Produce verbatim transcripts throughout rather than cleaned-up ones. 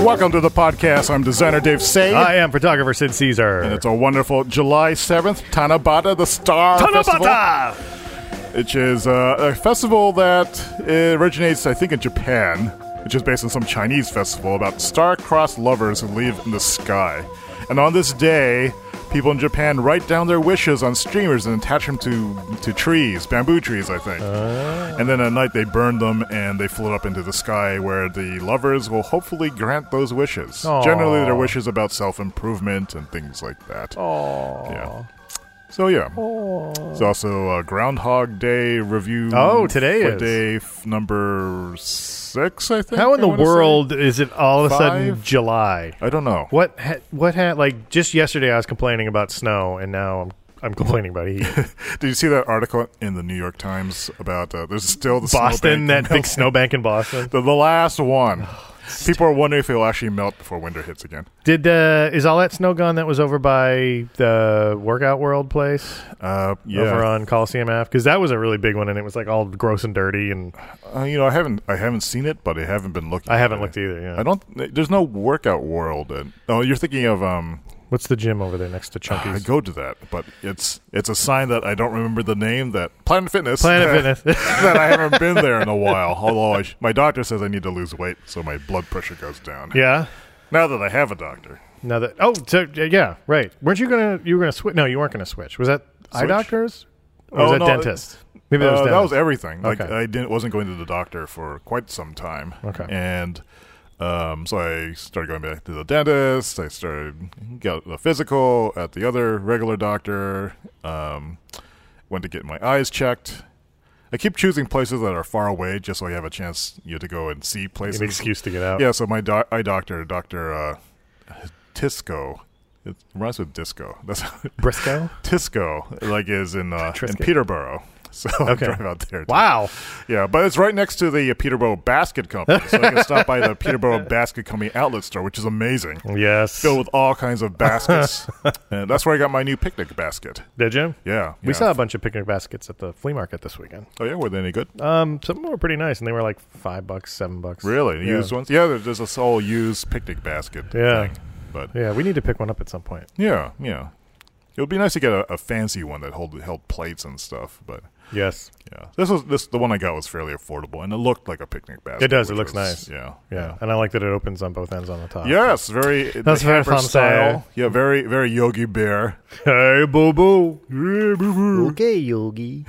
Welcome to the podcast. I'm designer Dave Say. I am photographer Sid Caesar. And it's a wonderful July seventh, Tanabata the Star Tanabata! Festival, which is uh, a festival that originates, I think, in Japan, which is based on some Chinese festival about star-crossed lovers who live in the sky. And on this day, people in Japan write down their wishes on streamers and attach them to, to trees, bamboo trees, I think. Uh. And then at night they burn them and they float up into the sky where the lovers will hopefully grant those wishes. Aww. Generally, they're wishes about self-improvement and things like that. Aww. Yeah. So, yeah. Aww. It's also a Groundhog Day review. Oh, today is. Day f- number six, I think. How in I the world say? is it all of a Five? sudden July? I don't know. What, ha- what ha- like, just yesterday I was complaining about snow, and now I'm I'm complaining about heat. Did you see that article in the New York Times about, uh, there's still the Boston, snowbank that big snowbank in Boston? the, the last one. People are wondering if it'll actually melt before winter hits again. Did uh, is all that snow gone that was over by the Workout World place? Uh, yeah. Over on Coliseum Ave? Because that was a really big one, and it was like all gross and dirty. And uh, you know, I haven't I haven't seen it, but I haven't been looking. I haven't at looked it. either. Yeah, I don't. There's no Workout World. And, oh, you're thinking of um. What's the gym over there next to Chunky's? I go to that, but it's it's a sign that I don't remember the name. That Planet Fitness. Planet Fitness. That I haven't been there in a while. Although I sh- my doctor says I need to lose weight, so my blood pressure goes down. Yeah. Now that I have a doctor. Now that oh so, yeah right. Weren't you gonna you were gonna switch? No, you weren't gonna switch. Was that switch? Eye doctors? Or was oh, that no, dentist? Maybe that was uh, dentist. that was everything. Like okay. I didn't wasn't going to the doctor for quite some time. Okay. And. Um, so I started going back to the dentist. I started got the physical at the other regular doctor. Um, went to get my eyes checked. I keep choosing places that are far away just so I have a chance, you know, to go and see places. An excuse to get out. Yeah. So my do- eye doctor, Doctor Uh, Tisco. It rhymes with disco. That's Briscoe. Tisco, like is in uh, in Peterborough. So okay. I drive out there. Too. Wow. Yeah, but it's right next to the uh, Peterborough Basket Company. So I can stop by the Peterborough Basket Company outlet store, which is amazing. Yes. Filled with all kinds of baskets. And that's where I got my new picnic basket. Did you? Yeah. We yeah. saw a bunch of picnic baskets at the flea market this weekend. Oh, yeah? Were they any good? Um, Some of them were pretty nice, and they were like five bucks, seven bucks. Really? Yeah. Used ones? Yeah, there's this whole used picnic basket yeah. thing. But yeah, we need to pick one up at some point. Yeah, yeah. It would be nice to get a, a fancy one that hold, held plates and stuff, but... Yes. Yeah. This was this the one I got was fairly affordable, and it looked like a picnic basket. It does. It looks was, nice. Yeah, yeah. Yeah. And I like that it opens on both ends on the top. Yes. Very. That's very fun style. Yeah. Very, very Yogi Bear. Hey, boo boo. Hey, boo boo. Okay, Yogi.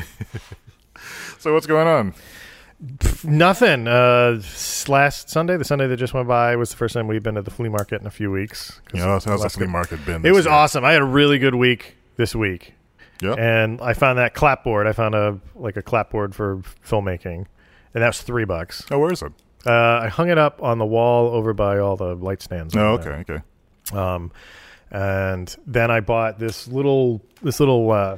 So what's going on? Nothing. Uh, last Sunday, the Sunday that just went by, was the first time we've been to the flea market in a few weeks. Yeah, how's the flea market been? It was year? awesome. I had a really good week this week. Yeah. And I found that clapboard. I found a like a clapboard for filmmaking, and that was three bucks. Oh, where is it? Uh, I hung it up on the wall over by all the light stands. Oh, okay, there. okay. Um, and then I bought this little this little uh,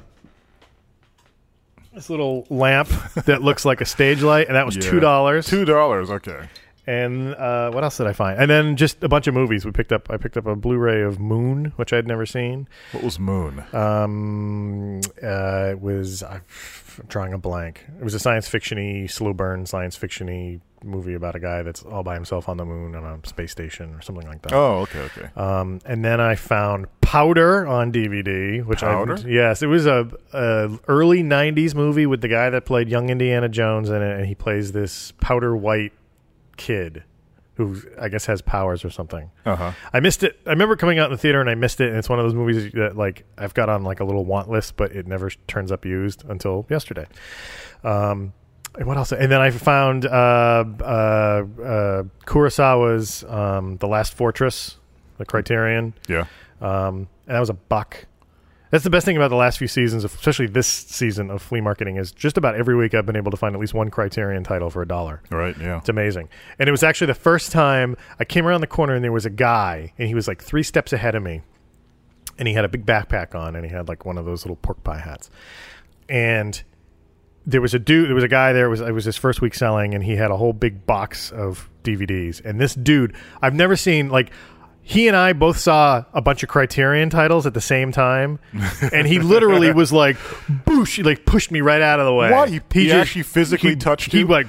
this little lamp that looks like a stage light, and that was yeah. two dollars. Two dollars. Okay. And uh, what else did I find? And then just a bunch of movies. We picked up. I picked up a Blu-ray of Moon, which I'd never seen. What was Moon? Um, uh, it was I'm drawing a blank. It was a science fiction-y, slow burn science fiction-y movie about a guy that's all by himself on the moon on a space station or something like that. Oh, okay, okay. Um, and then I found Powder on D V D, which Powder? I yes, it was a, a early nineties movie with the guy that played young Indiana Jones in it, and he plays this powder white kid who I guess has powers or something. Uh-huh. I missed it. I remember coming out in the theater and I missed it, and it's one of those movies that like I've got on like a little want list, but it never turns up used until yesterday. Um, and what else? And then I found uh, uh, uh, Kurosawa's um, The Last Fortress, the Criterion. Yeah. Um, and that was a buck. That's the best thing about the last few seasons, of, especially this season of flea marketing, is just about every week I've been able to find at least one Criterion title for a dollar. Right, yeah. It's amazing. And it was actually the first time I came around the corner and there was a guy, and he was like three steps ahead of me. And he had a big backpack on, and he had like one of those little pork pie hats. And there was a dude, there was a guy there, it was, it was his first week selling, and he had a whole big box of D V Ds. And this dude, I've never seen, like, he and I both saw a bunch of Criterion titles at the same time, and he literally was like, boosh, he like pushed me right out of the way. What? He, he just, actually physically he, touched he you? like,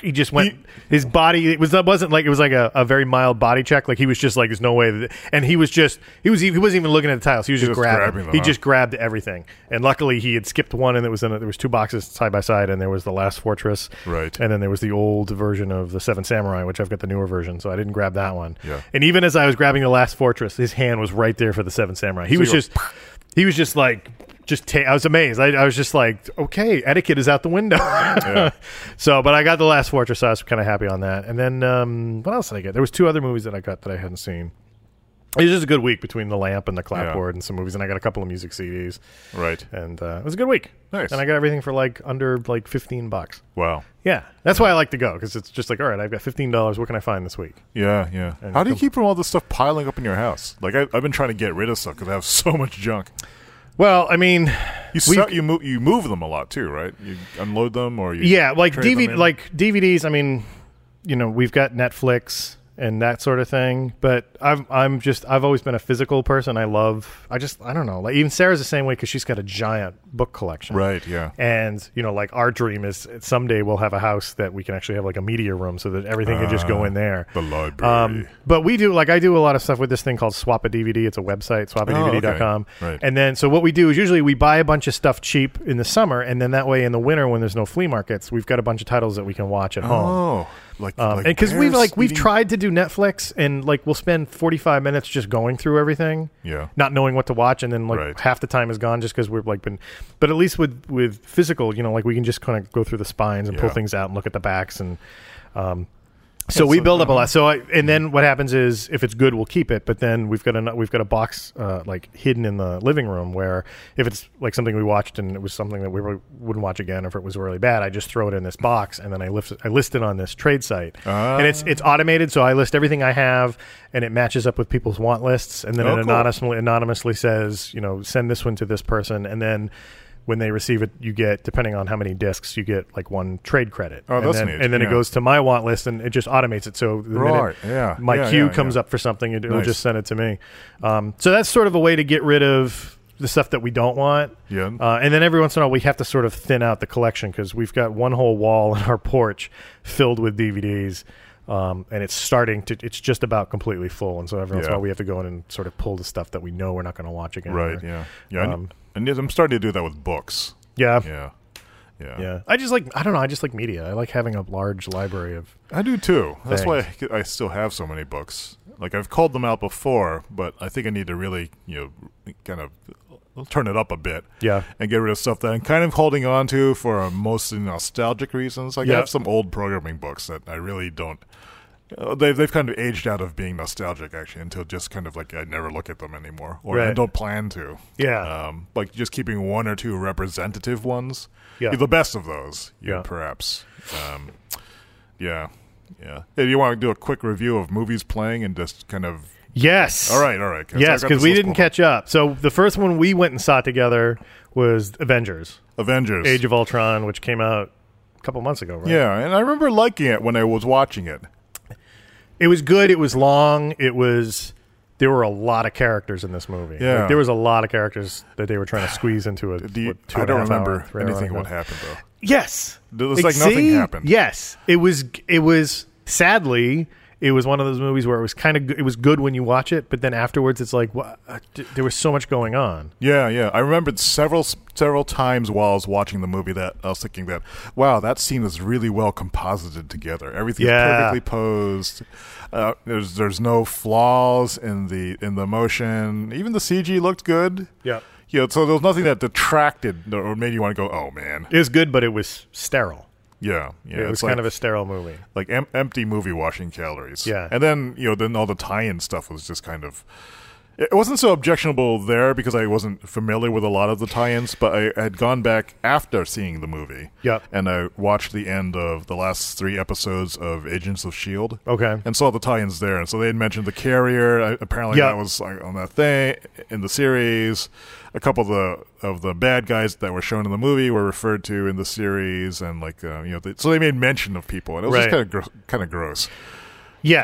he just went. He- his body it was that wasn't like it was like a, a very mild body check. Like he was just like, there's no way. That, and he was just he was he wasn't even looking at the titles. He was just, just grabbing. grabbing them, he huh? just grabbed everything. And luckily, he had skipped one, and it was in a, there was two boxes side by side, and there was the Last Fortress, Right. and then there was the old version of the Seven Samurai, which I've got the newer version, so I didn't grab that one. Yeah. And even as I was grabbing the Last Fortress, his hand was right there for the Seven Samurai. He So was you were- just he was just like. Just ta- I was amazed. I, I was just like, okay, etiquette is out the window. Yeah. So, but I got the Last Fortress. So I was kind of happy on that. And then um, what else did I get? There was two other movies that I got that I hadn't seen. It was just a good week between The Lamp and The Clapboard Yeah. and some movies. And I got a couple of music C Ds. Right. And uh, it was a good week. Nice. And I got everything for like under like fifteen bucks. Wow. Yeah, that's why I like to go because it's just like, all right, I've got fifteen dollars. What can I find this week? Yeah, yeah. And How do you com- keep from all this stuff piling up in your house? Like, I, I've been trying to get rid of stuff because I have so much junk. Well, I mean, You We've- sell, you move you move them a lot too, right? You unload them or you yeah, like trade D V D, them in? like D V Ds. I mean, you know, we've got Netflix and that sort of thing. But I'm I'm just I've always been a physical person. I love I just I don't know. Like even Sarah's the same way because she's got a giant book collection. right, yeah. And you know, like our dream is someday we'll have a house that we can actually have like a media room so that everything can just go in there. The library. Um, but we do like I do a lot of stuff with this thing called Swap a D V D. It's a website, swap a D V D dot com. Oh, okay. Right. And then so what we do is usually we buy a bunch of stuff cheap in the summer, and then that way in the winter when there's no flea markets, we've got a bunch of titles that we can watch at home. oh, like Um, like and because we've bears like we've eating- tried to do Netflix, and like we'll spend forty-five minutes just going through everything, Yeah. not knowing what to watch, and then like Right. half the time is gone just because we've like been. But at least with with physical, you know, like we can just kind of go through the spines and pull Yeah. things out and look at the backs and. Um, so Yeah, we so- build up a uh-huh. lot. So I, and then what happens is if it's good, we'll keep it. But then we've got a we've got a box uh, like hidden in the living room where if it's like something we watched and it was something that we really wouldn't watch again, or if it was really bad, I just throw it in this box and then I lift it, I list it on this trade site. Ah. And it's it's automated, so I list everything I have and it matches up with people's want lists, and then Oh, it cool. anonymously anonymously says, you know, send this one to this person, and then. When they receive it, you get, depending on how many discs, you get like one trade credit. Oh, and that's then, neat. And then Yeah. it goes to my want list, and it just automates it. So the minute Right, yeah. my yeah, queue yeah, comes yeah. up for something, it, it'll Nice. just send it to me. Um, so that's sort of a way to get rid of the stuff that we don't want. Yeah. Uh, and then every once in a while, we have to sort of thin out the collection because we've got one whole wall in our porch filled with D V Ds. Um, and it's starting to, it's just about completely full. And so every once in a Yeah. while, we have to go in and sort of pull the stuff that we know we're not going to watch again. Right, or- yeah. Yeah. Um, and I'm starting to do that with books. Yeah. Yeah. Yeah. Yeah. I just like, I don't know, I just like media. I like having a large library of. I do too. That's why Things. I, I still have so many books. Like I've called them out before, but I think I need to really, you know, kind of turn it up a bit. Yeah. And get rid of stuff that I'm kind of holding on to for mostly nostalgic reasons. Like Yeah. I have some old programming books that I really don't. Uh, they've they've kind of aged out of being nostalgic actually until just kind of like I never look at them anymore, or I Right. don't plan to. Yeah. Um, like just keeping one or two representative ones. Yeah. The best of those. you know, Yeah. Perhaps. Um, yeah. Yeah. Hey, do you want to do a quick review of movies playing and just kind of? Yes. All right. All right. Yes, because we didn't catch up. So the first one we went and saw together was Avengers, Avengers. Age of Ultron, which came out a couple months ago, right? Yeah, and I remember liking it when I was watching it. It was good. It was long. It was. There were a lot of characters in this movie. Yeah. Like, there was a lot of characters that they were trying to squeeze into a. Do you, what, two I and a don't half remember hour, three hour anything ago. what happened though. Yes, It was like nothing See? happened. Yes, it was. It was sadly. It was one of those movies where it was kind of. It was good when you watch it, but then afterwards, it's like, what? Uh, d- there was so much going on. Yeah, yeah. I remembered several several times while I was watching the movie that I was thinking that, wow, that scene is really well composited together. Everything's Yeah. perfectly posed. Uh, there's there's no flaws in the in the motion. Even the C G looked good. Yeah, You know, so there was nothing that detracted or made you want to go, oh man. it was good, but it was sterile. Yeah, yeah. it was it's kind like, of a sterile movie. like em- empty movie washing calories. Yeah. And then, you know, then all the tie-in stuff was just kind of it wasn't so objectionable there because I wasn't familiar with a lot of the tie-ins, but I had gone back after seeing the movie. Yep. And I watched the end of the last three episodes of Agents of S H I E L D. Okay. And saw the tie-ins there. And so they had mentioned the carrier. I, apparently Yep. that was like on that thing in the series. A couple of the of the bad guys that were shown in the movie were referred to in the series, and like uh, you know, they, so they made mention of people, and it was Right. just kind of gr- kind of gross. Yes.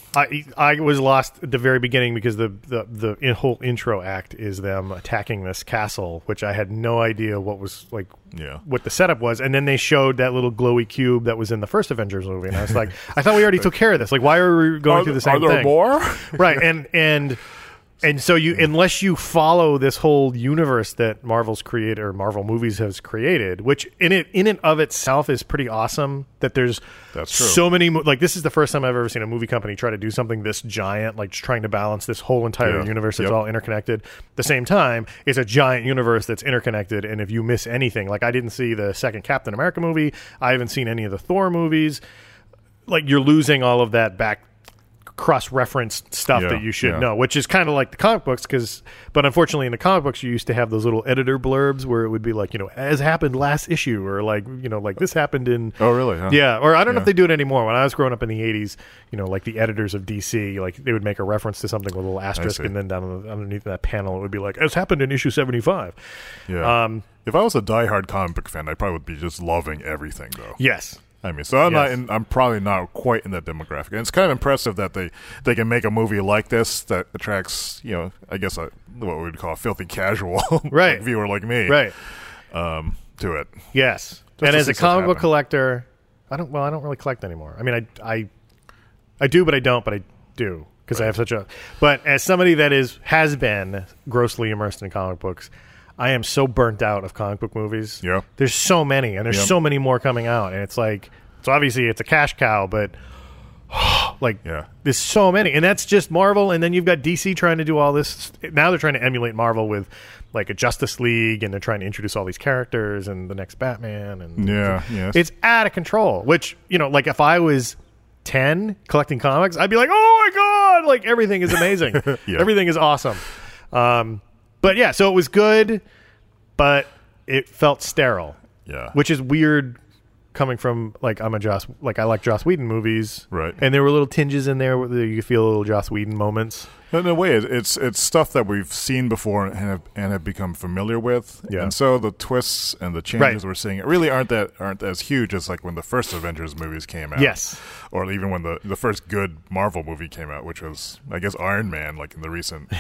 I I was lost at the very beginning because the the the in whole intro act is them attacking this castle, which I had no idea what was like, Yeah. what the setup was, and then they showed that little glowy cube that was in the first Avengers movie, and I was like, I thought we already took care of this. Like, why are we going Are, through the same are there thing? more? Right, and and. And so you, unless you follow this whole universe that Marvel's created or Marvel movies has created, which in it in and of itself is pretty awesome. That there's That's true. so many mo- like this is the first time I've ever seen a movie company try to do something this giant, like just trying to balance this whole entire Yeah. universe that's Yep. all interconnected. At the same time, it's a giant universe that's interconnected, and if you miss anything, like I didn't see the second Captain America movie, I haven't seen any of the Thor movies. Like you're losing all of that back. Cross-referenced stuff Yeah, that you should yeah. know, which is kind of like the comic books, because but unfortunately in the comic books you used to have those little editor blurbs where it would be like, you know, as happened last issue, or like, you know, like this happened in Oh, really? Huh? yeah, or I don't know Yeah. if they do it anymore. When I was growing up in the eighties, you know, like the editors of D C, like they would make a reference to something with a little asterisk, see. and then down on the, underneath that panel it would be like, as happened in issue seventy-five. Yeah. Um, if I was a diehard comic book fan, I probably would be just loving everything, though. yes. I mean, so I'm not. Yes. In, I'm probably not quite in that demographic. And it's kind of impressive that they, they can make a movie like this that attracts, you know, I guess a, what we would call a filthy casual Right. like viewer like me, Right. um, to it. Yes. Just And to as see a stuff comic book happen. collector, I don't. Well, I don't really collect anymore. I mean, I, I, I do, but I don't. But I do because I have such a. But as somebody that is has been grossly immersed in comic books, I am so burnt out of comic book movies. Yeah. There's so many, and there's Yep. so many more coming out, and it's like, so obviously it's a cash cow, but like, Yeah. there's so many, and that's just Marvel, and then you've got D C trying to do all this. Now they're trying to emulate Marvel with like a Justice League, and they're trying to introduce all these characters and the next Batman, and Yeah, yes. it's out of control. Which, you know, like if I was ten collecting comics, I'd be like, oh my god, like everything is amazing. Yeah. Everything is awesome. Um, but yeah, so it was good, but it felt sterile, Yeah. which is weird coming from like I'm a Joss, like I like Joss Whedon movies, Right. And there were little tinges in there where you feel little Joss Whedon moments. In a way, it- it's it's stuff that we've seen before and have and have become familiar with, Yeah. and so the twists and the changes Right. we're seeing really aren't that aren't as huge as like when the first Avengers movies came out, Yes. or even when the the first good Marvel movie came out, which was I guess Iron Man, like in the recent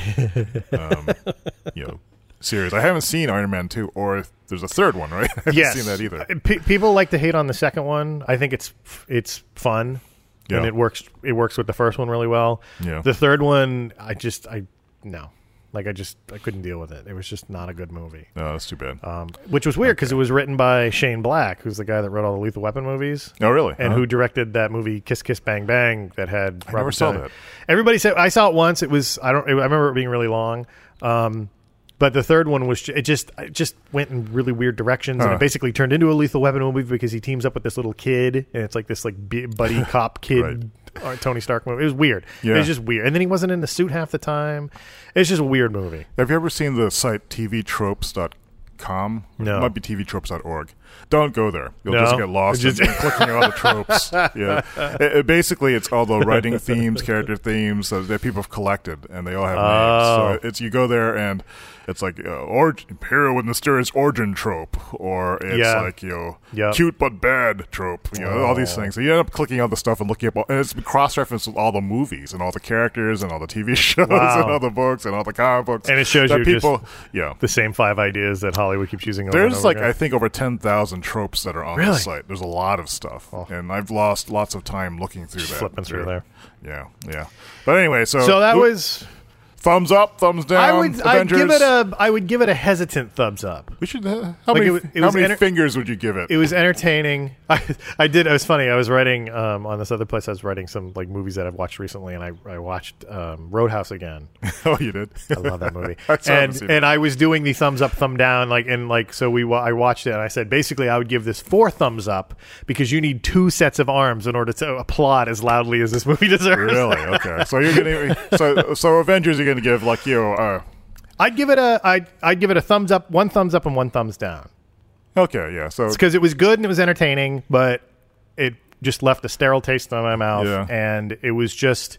um, you know series. I haven't seen Iron Man two, or there's a third one, right? I haven't Yes. seen that either. Uh, P- people like to hate on the second one. I think it's it's fun, Yeah. and it works. It works with the first one really well. Yeah. The third one, I just I no, like I just I couldn't deal with it. It was just not a good movie. No, that's too bad. Um, which was weird because it was written by Shane Black, who's the guy that wrote all the Lethal Weapon movies. Oh, really? And Uh-huh. who directed that movie Kiss Kiss Bang Bang that had I Robert never saw Downey. that. Everybody said I saw it once. It was I don't I remember it being really long. Um, but the third one was ju- it just it just went in really weird directions, and Huh. it basically turned into a Lethal Weapon movie because he teams up with this little kid, and it's like this like b- buddy cop kid uh, Tony Stark movie. It was weird. Yeah. It was just weird, and then he wasn't in the suit half the time. It's just a weird movie. Have you ever seen the site T V tropes dot com? No. It might be T V tropes dot org. Don't go there. You'll No? just get lost Just- in, in clicking on all the tropes. Yeah. It, it basically, it's all the writing themes, character themes that, that people have collected, and they all have Oh. names. So it's you go there, and it's like uh, or, hero with mysterious origin trope, or it's Yeah. like, you know, Yep. cute but bad trope. You know, all these Oh. things. So you end up clicking on the stuff and looking up, all, and it's cross-referenced with all the movies and all the characters and all the T V shows Wow. and all the books and all the comic books. And it shows that you just- people, yeah. The same five ideas that Hollywood keeps using. Over and There's over like again. I think over ten thousand tropes that are on Really? the site. There's a lot of stuff, Oh. and I've lost lots of time looking through Just that. flipping through there. Yeah, yeah. But anyway, so So that Oop, was. thumbs up, thumbs down. I would. I'd Avengers. give it a. I would give it a hesitant thumbs up. We should. Uh, how Like many? it was- it how was many enter- fingers would you give it? It was entertaining. I, I did. It was funny. I was writing um, on this other place. I was writing some like movies that I've watched recently, and I, I watched um, Roadhouse again. oh, you did. I love that movie. I still haven't and seen it. and I was doing the thumbs up, thumb down, like and like so we wa- I watched it, and I said basically I would give this four thumbs up because you need two sets of arms in order to applaud as loudly as this movie deserves. Really? Okay. So you're gonna. So so Avengers, you're gonna give like you know. Uh, I'd give it a. I'd I'd give it a thumbs up, one thumbs up, and one thumbs down. okay. Yeah. So because it was good and it was entertaining, but it just left a sterile taste in my mouth, Yeah. and it was just,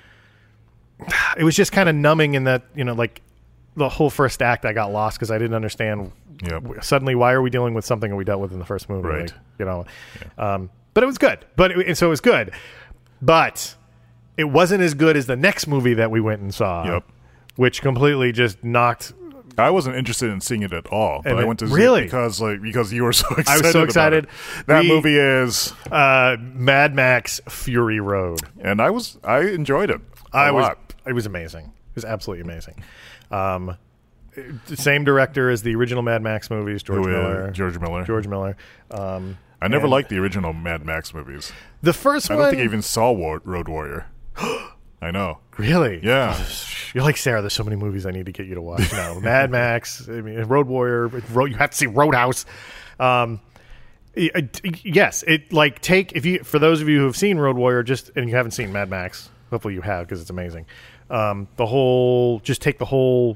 it was just kind of numbing in that, you know, like the whole first act, I got lost because I didn't understand. Yep. w- Suddenly, why are we dealing with something that we dealt with in the first movie? Right. Like, you know, um, but it was good. But it, and so it was good, but it wasn't as good as the next movie that we went and saw. Yep. Which completely just knocked. I wasn't interested in seeing it at all, but And I it- went to really? see it because like because you were so excited. I was so about excited. it. That We- movie is, Uh, Mad Max Fury Road. and I was I enjoyed it. a I was. lot. It was amazing. It was absolutely amazing. Um, the same director as the original Mad Max movies, George Who is Miller. George Miller. George Miller. Um, I never and liked the original Mad Max movies. the first I one. don't think I even saw War- Road Warrior. I know. Really? Yeah. You're like, Sarah, there's so many movies I need to get you to watch. No, Mad Max, I mean, Road Warrior, Road, you have to see Roadhouse. Um, y- uh, yes, it like take if you for those of you who have seen Road Warrior, just and you haven't seen Mad Max, hopefully you have because it's amazing. Um, the whole, just take the whole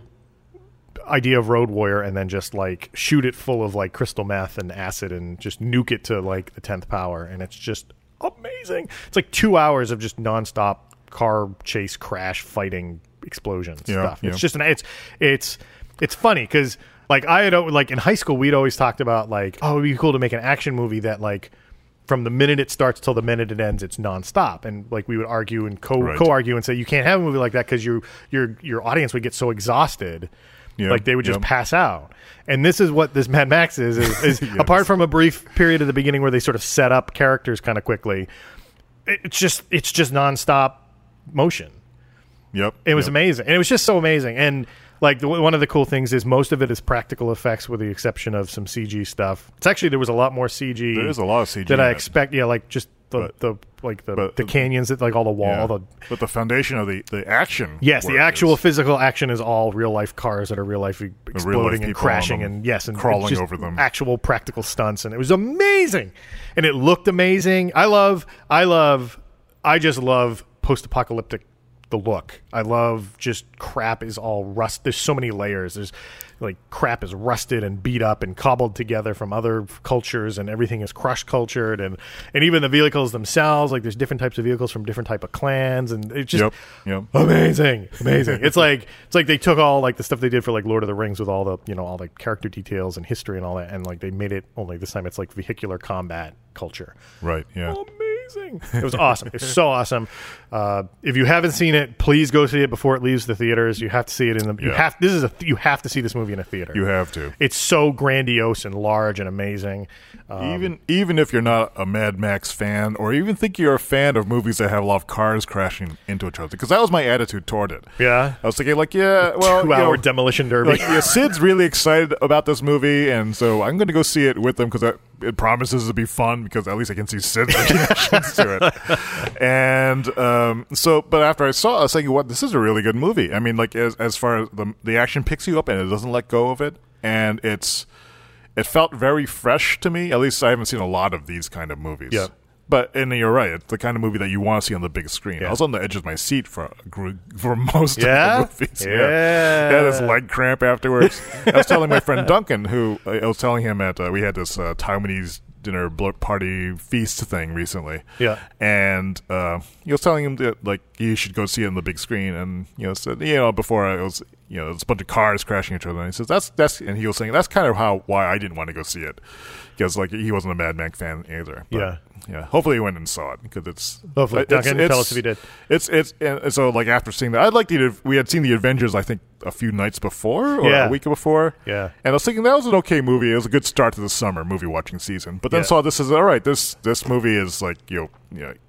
idea of Road Warrior and then just like shoot it full of like crystal meth and acid and just nuke it to like the tenth power, and it's just amazing. It's like two hours of just nonstop car chase, crash, fighting, explosions Yeah, stuff. yeah. It's just an it's it's it's funny because like I had al- like in high school we'd always talked about like, oh, it'd be cool to make an action movie that like from the minute it starts till the minute it ends, it's nonstop. And like we would argue and co Right. co argue and say you can't have a movie like that because you your your audience would get so exhausted. Yeah, Like they would just yeah. pass out, and this is what this Mad Max is. Is, is Yes. apart from a brief period at the beginning where they sort of set up characters kind of quickly, it- it's just it's just nonstop motion. Yep. It was yep. amazing, and it was just so amazing. And like the, one of the cool things is most of it is practical effects, with the exception of some C G stuff. It's actually there was a lot more C G. There is a lot of C G that I in it. expect. Yeah, like just the, But- the like the but- the canyons, that like all the wall, Yeah. all the But the foundation of the, the action. yes, the work actual is physical action is all real life cars that are real life exploding and people crashing on them, and yes, and crawling just over them. Actual practical stunts, and it was amazing, and it looked amazing. I love, I love, I just love post-apocalyptic. The look. I love just crap is all rust. There's so many layers. There's like crap is rusted and beat up and cobbled together from other cultures, and everything is crush cultured, and and even the vehicles themselves. Like there's different types of vehicles from different type of clans, and it's just Yep. Yep. amazing, amazing. It's like it's like they took all like the stuff they did for like Lord of the Rings with all the you know all the character details and history and all that, and like they made it only this time it's like vehicular combat culture. Right. Yeah. Amazing. It was awesome. It's so awesome. Uh, if you haven't seen it, please go see it before it leaves the theaters. You have to see it in the. You Yeah. have. This is a. You have to see this movie in a theater. You have to. It's so grandiose and large and amazing. Um, even even if you're not a Mad Max fan, or even think you're a fan of movies that have a lot of cars crashing into each other, because that was my attitude toward it. yeah. I was thinking like, yeah, well, you Two-hour know, demolition derby. like, yeah, Sid's really excited about this movie, and so I'm going to go see it with them because it promises to be fun. Because at least I can see Sid's reactions to it. And um, so, but after I saw it, I was thinking, what? This is a really good movie. I mean, like as as far as the the action picks you up and it doesn't let go of it, and it's it felt very fresh to me. At least I haven't seen a lot of these kind of movies. Yeah. But and you're right, it's the kind of movie that you want to see on the big screen. Yeah. I was on the edge of my seat for for most Yeah? of the movies. Yeah. I had this leg cramp afterwards. I was telling my friend Duncan, who I was telling him at uh, we had this uh, Taiwanese dinner blo- party feast thing recently. Yeah. And uh, he was telling him that like you should go see it on the big screen, and you know said you know before I was you know there's a bunch of cars crashing each other, and he says that's that's and he was saying that's kind of how why I didn't want to go see it, because like he wasn't a Mad Max fan either. But, Yeah. yeah. Hopefully he went and saw it because it's Hopefully. it's- Duncan, it's- tell us if he did. It's it's and so like after seeing that, I'd like to. We had seen the Avengers, I think, a few nights before or Yeah. a week before. Yeah. And I was thinking that was an okay movie. It was a good start to the summer movie watching season. But then Yeah. saw this as all right. This this movie is like you know, you know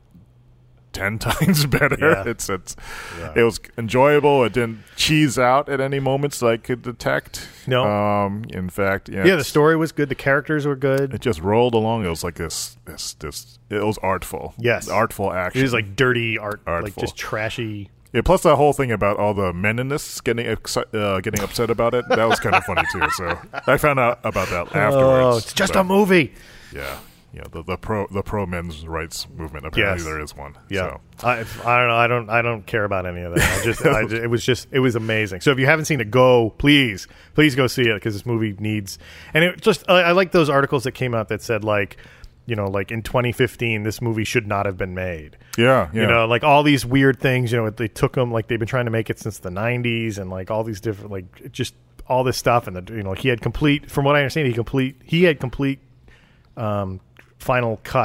ten times better. Yeah. It's it's Yeah. it was enjoyable. It didn't cheese out at any moments that I could detect. No. Um. In fact, yeah. Yeah, the story was good. The characters were good. It just rolled along. It was like this this this. It was artful. Yes. Artful action. It was like dirty art, like Artful. just trashy. Yeah, plus that whole thing about all the men in this getting exci- uh, getting upset about it, that was kind of funny too. So I found out about that afterwards. Oh, it's just But, a movie. Yeah, yeah. The, the pro the pro men's rights movement. Apparently, Yes. there is one. Yeah, So. I, I don't know. I don't. I don't care about any of that. I just, I ju- it was just, it was amazing. So if you haven't seen it, go please, please go see it because this movie needs. And it just, I, I like those articles that came out that said like, you know, like in twenty fifteen, this movie should not have been made. Yeah, yeah. You know, like all these weird things. You know, they took them like they've been trying to make it since the nineties, and like all these different, like it just all this stuff. And the, you know, he had complete, from what I understand, he complete, he had complete um, final cut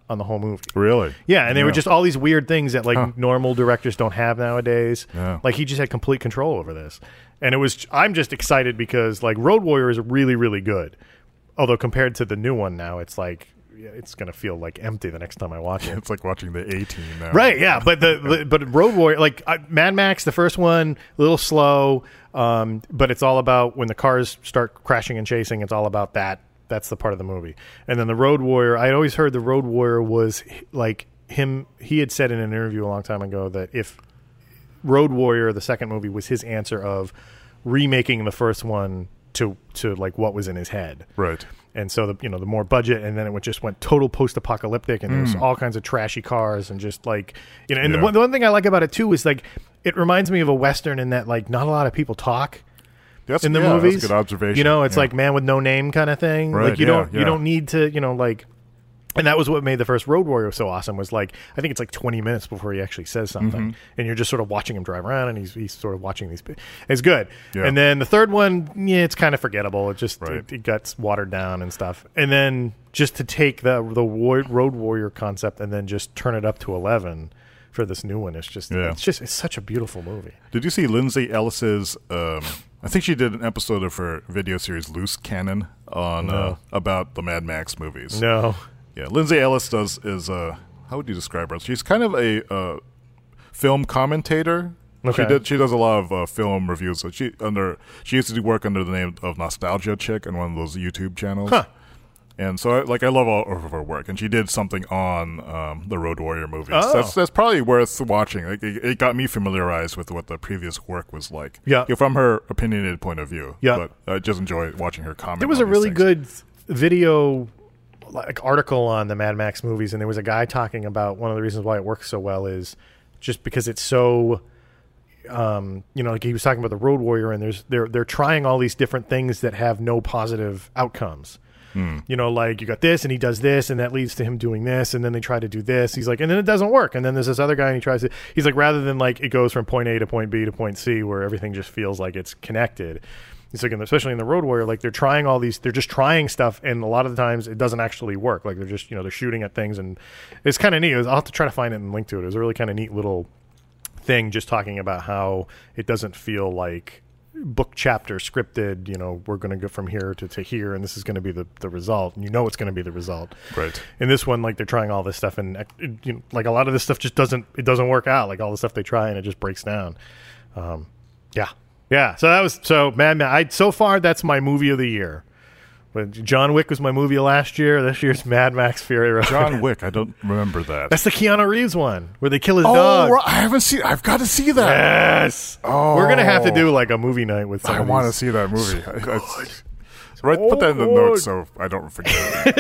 on the whole movie. Really? Yeah, and they yeah. were just all these weird things that like huh. normal directors don't have nowadays. Yeah. Like he just had complete control over this. And it was I'm just excited because like Road Warrior is really, really good. Although compared to the new one now, it's like it's going to feel like empty the next time I watch it. It's like watching the A-Team now. Right, yeah, but the, the but Road Warrior, like uh, Mad Max, the first one, a little slow, um, but it's all about when the cars start crashing and chasing. It's all about that. That's the part of the movie. And then the Road Warrior, I always heard the Road Warrior was like him. He had said in an interview a long time ago that if Road Warrior, the second movie, was his answer of remaking the first one to to like what was in his head. Right. And so, the you know, the more budget, and then it just went total post-apocalyptic, and there's Mm. all kinds of trashy cars, and just like, you know, and Yeah. the, one, the one thing I like about it, too, is like, it reminds me of a Western in that, like, not a lot of people talk That's, in the yeah, movies. That's a good observation. You know, it's yeah. like Man with No Name kind of thing. Right, like, you yeah, don't, yeah. you don't need to, you know, like, and that was what made the first Road Warrior so awesome, was like, I think it's like twenty minutes before he actually says something, Mm-hmm. and you're just sort of watching him drive around, and he's he's sort of watching these. It's good. Yeah. And then the third one, yeah, it's kind of forgettable. It just Right. it, it got watered down and stuff. And then just to take the the war, Road Warrior concept and then just turn it up to eleven for this new one, it's just Yeah. it's just it's such a beautiful movie. Did you see Lindsay Ellis's? Um, I think she did an episode of her video series Loose Cannon on uh, No. about the Mad Max movies. No. Yeah, Lindsay Ellis does is uh, how would you describe her? She's kind of a uh, film commentator. Okay. She did. She does a lot of uh, film reviews. So she under she used to do work under the name of Nostalgia Chick on one of those YouTube channels. Huh. And so, I, like, I love all of her work, and she did something on um, the Road Warrior movies. Oh. That's that's probably worth watching. Like, it, it got me familiarized with what the previous work was like. Yeah. from her opinionated point of view. Yeah. but I just enjoy watching her comment. There was on a these really things. good video like article on the Mad Max movies, and there was a guy talking about one of the reasons why it works so well is just because it's so um, you know, like he was talking about the Road Warrior, and there's they're they're trying all these different things that have no positive outcomes. Hmm. You know, like you got this and he does this and that leads to him doing this, and then they try to do this. He's like, and then it doesn't work. And then there's this other guy and he tries to, he's like, rather than like it goes from point A to point B to point C where everything just feels like it's connected. He's like, especially in the Road Warrior, like they're trying all these, they're just trying stuff, and a lot of the times it doesn't actually work. Like they're just, you know, they're shooting at things, and it's kind of neat. I'll have to try to find it and link to it. It was a really kind of neat little thing just talking about how it doesn't feel like book chapter scripted, you know, we're going to go from here to, to here, and this is going to be the, the result, and you know it's going to be the result. Right. In this one, like they're trying all this stuff, and it, you know, like a lot of this stuff just doesn't, it doesn't work out. Like all the stuff they try, and it just breaks down. Um, yeah. Yeah. So that was, so Mad Men, I, so far that's my movie of the year. But John Wick was my movie of last year. This year's Mad Max Fury Road. John Wick. I don't remember that. That's the Keanu Reeves one where they kill his oh, dog. right. I haven't seen. I've got to see that. Yes. Oh, We're gonna have to do like a movie night with. Some I of want to these. see that movie. I, I, right, put that in the Oh, notes so I don't forget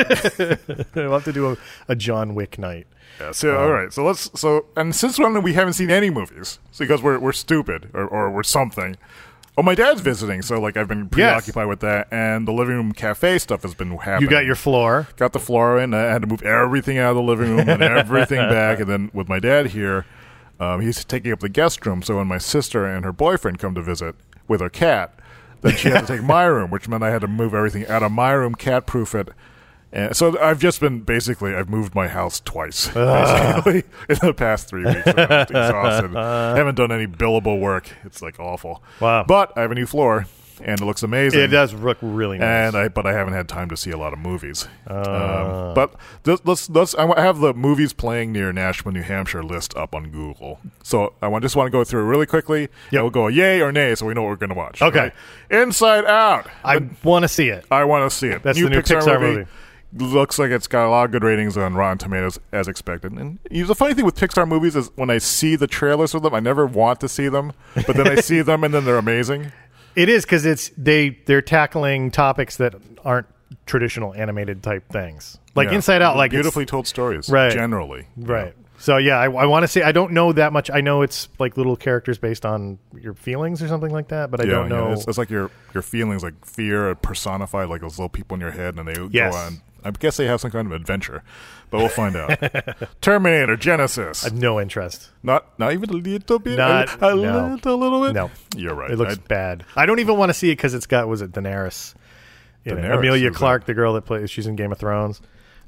it. We'll have to do a, a John Wick night. Yeah, so all right, so let's so and since when we haven't seen any movies, so because we're we're stupid or, or we're something. Oh, my dad's visiting, so like I've been preoccupied Yes. with that, and the living room cafe stuff has been happening. You got your floor. got the floor in. I had to move everything out of the living room and everything back, and then with my dad here, um, he's taking up the guest room. So when my sister and her boyfriend come to visit with her cat, then she had to take my room, which meant I had to move everything out of my room, cat-proof it. And so I've just been basically I've moved my house twice basically in the past three weeks. And I'm exhausted. I haven't done any billable work. It's like awful. Wow. But I have a new floor, and it looks amazing. It does look really nice. And I, but I haven't had time to see a lot of movies. Uh. Um, but th- let's let's. I have the movies playing near Nashville, New Hampshire list up on Google. So I want, just want to go through it really quickly. Yep. Yeah, we'll go yay or nay, so we know what we're going to watch. Okay. Right? Inside Out. I want to see it. I want to see it. That's the new Pixar movie. Looks like it's got a lot of good ratings on Rotten Tomatoes, as expected. And you know, the funny thing with Pixar movies is when I see the trailers for them, I never want to see them, but then I see them and then they're amazing. It is because it's they they're tackling topics that aren't traditional animated type things, like Yeah. Inside Out, like it's- beautifully told stories, Right. generally. right. So yeah, I, I want to see. I don't know that much. I know it's like little characters based on your feelings or something like that, but I Yeah, don't yeah, know. It's, it's like your your feelings, like fear, personified, like those little people in your head, and they Yes. go on. I guess they have some kind of adventure, but we'll find out. Terminator Genesis. I have no interest. Not not even a little bit. Not- a, a no. little, a little bit. No. You're right. It looks I- bad. I don't even want to see it because it's got was it Daenerys? in it. Daenerys, Amelia who's Clark, the girl that plays, she's in Game of Thrones.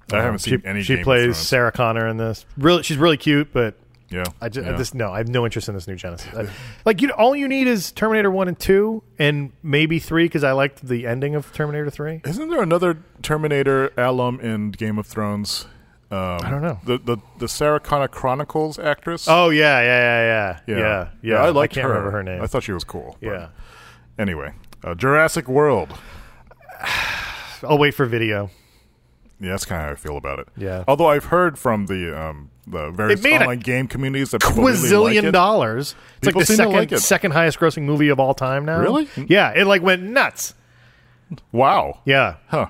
I haven't Um, seen she, any. She Game of plays Thrones. Sarah Connor in this. Really, she's really cute, but Yeah, I just, yeah. I just no, I have no interest in this new Genesis. I, like you, all you need is Terminator one and two, and maybe three because I liked the ending of Terminator three. Isn't there another Terminator alum in Game of Thrones? Um, I don't know. The the the Sarah Connor Chronicles actress. Oh yeah, yeah, yeah, yeah, yeah, yeah. yeah. I liked can't her. remember her name. I thought she was cool. but yeah, Anyway, uh, Jurassic World. I'll wait for video. Yeah, that's kind of how I feel about it. Yeah. Although I've heard from the um, the various It made a online game communities that people really Quazillion like it. dollars. It's People like the seem to second like it. second highest grossing movie of all time now. Really? Yeah, it like went nuts. Wow. Yeah, Huh.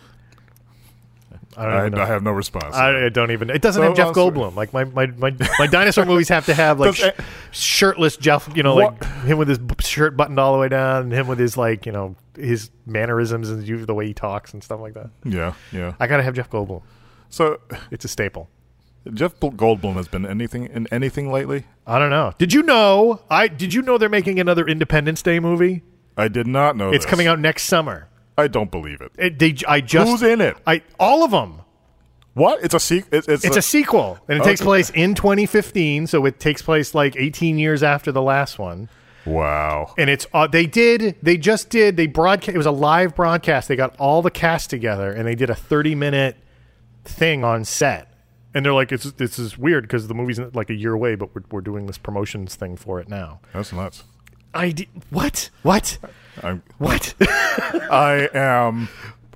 I don't I, even know. I have no response. I, I don't even. It doesn't So, have Jeff uh, so- Goldblum. Like my, my, my, my dinosaur movies have to have like Does- sh- shirtless Jeff. You know, like What- him with his b- shirt buttoned all the way down, and him with his like you know his mannerisms and you- the way he talks and stuff like that. yeah, yeah. I gotta have Jeff Goldblum. So It's a staple. Jeff Goldblum has been anything in anything lately? I don't know. Did you know? I did you know they're making another Independence Day movie? I did not know. It's this. coming out next summer. I don't believe it. It, they, I just Who's in it? I all of them. What? It's a sequel. It's, it's, It's a sequel, and it Okay. takes place in twenty fifteen. So it takes place like eighteen years after the last one. wow. And it's uh, they did they just did they broadcast. It was a live broadcast. They got all the cast together, and they did a thirty minute thing on set. And they're like, it's this is weird because the movie's like a year away, but we're we're doing this promotions thing for it now. That's nuts. I did, what what I'm, what? I am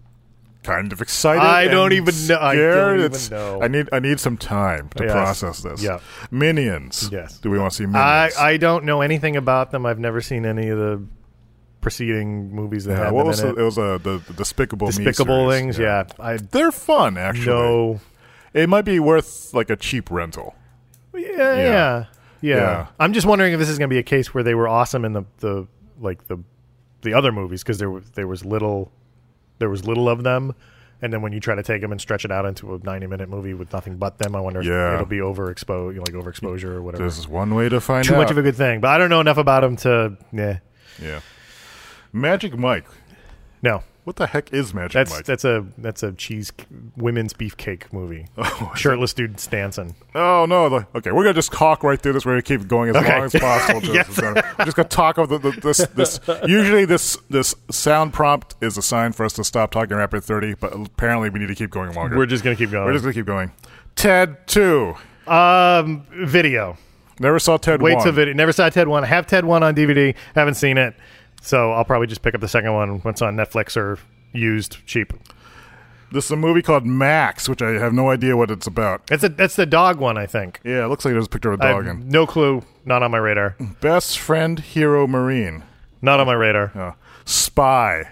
kind of excited. I don't and even know- I scared. don't even It's- know. I need. I need some time to Yes. process this. Yeah. Minions. Yes. Do we want to see I Minions? I don't know anything about them. I've never seen any of the preceding movies that yeah, had what them was in the, it. it was a the, the Despicable Me Despicable series. Things. Yeah, I They're fun actually. know. It might be worth like a cheap rental. Yeah, yeah, yeah, Yeah. I'm just wondering if this is going to be a case where they were awesome in the, the like the the other movies because there was there was little there was little of them, and then when you try to take them and stretch it out into a ninety minute movie with nothing but them, I wonder Yeah. if it'll be overexposed, you know, like overexposure or whatever. This is one way to find Too out. much of a good thing, but I don't know enough about them to. Yeah, Yeah. Magic Mike. no. What the heck is Magic That's Mike? that's a that's a cheese women's beefcake movie. Oh, Shirtless dude dancing. Oh no! The, okay, we're gonna just talk right through this. We're gonna keep going as Okay. long as possible. Just, Yes. we're, gonna, we're just gonna talk of the, the, this. This usually this this sound prompt is a sign for us to stop talking rapid thirty, but apparently we need to keep going longer. We're just gonna keep going. We're just gonna keep going. Ted two. um video. Never saw Ted Wait one. till video. Never saw Ted one. I have Ted one on D V D. Haven't seen it, so I'll probably just pick up the second one once on Netflix or used cheap. This is a movie called Max, which I have no idea what it's about. It's a that's the dog one, I think. Yeah, it looks like there's a picture of a I dog have in. no clue. Not on my radar. Best Friend Hero Marine. Not on my radar. Uh, Spy.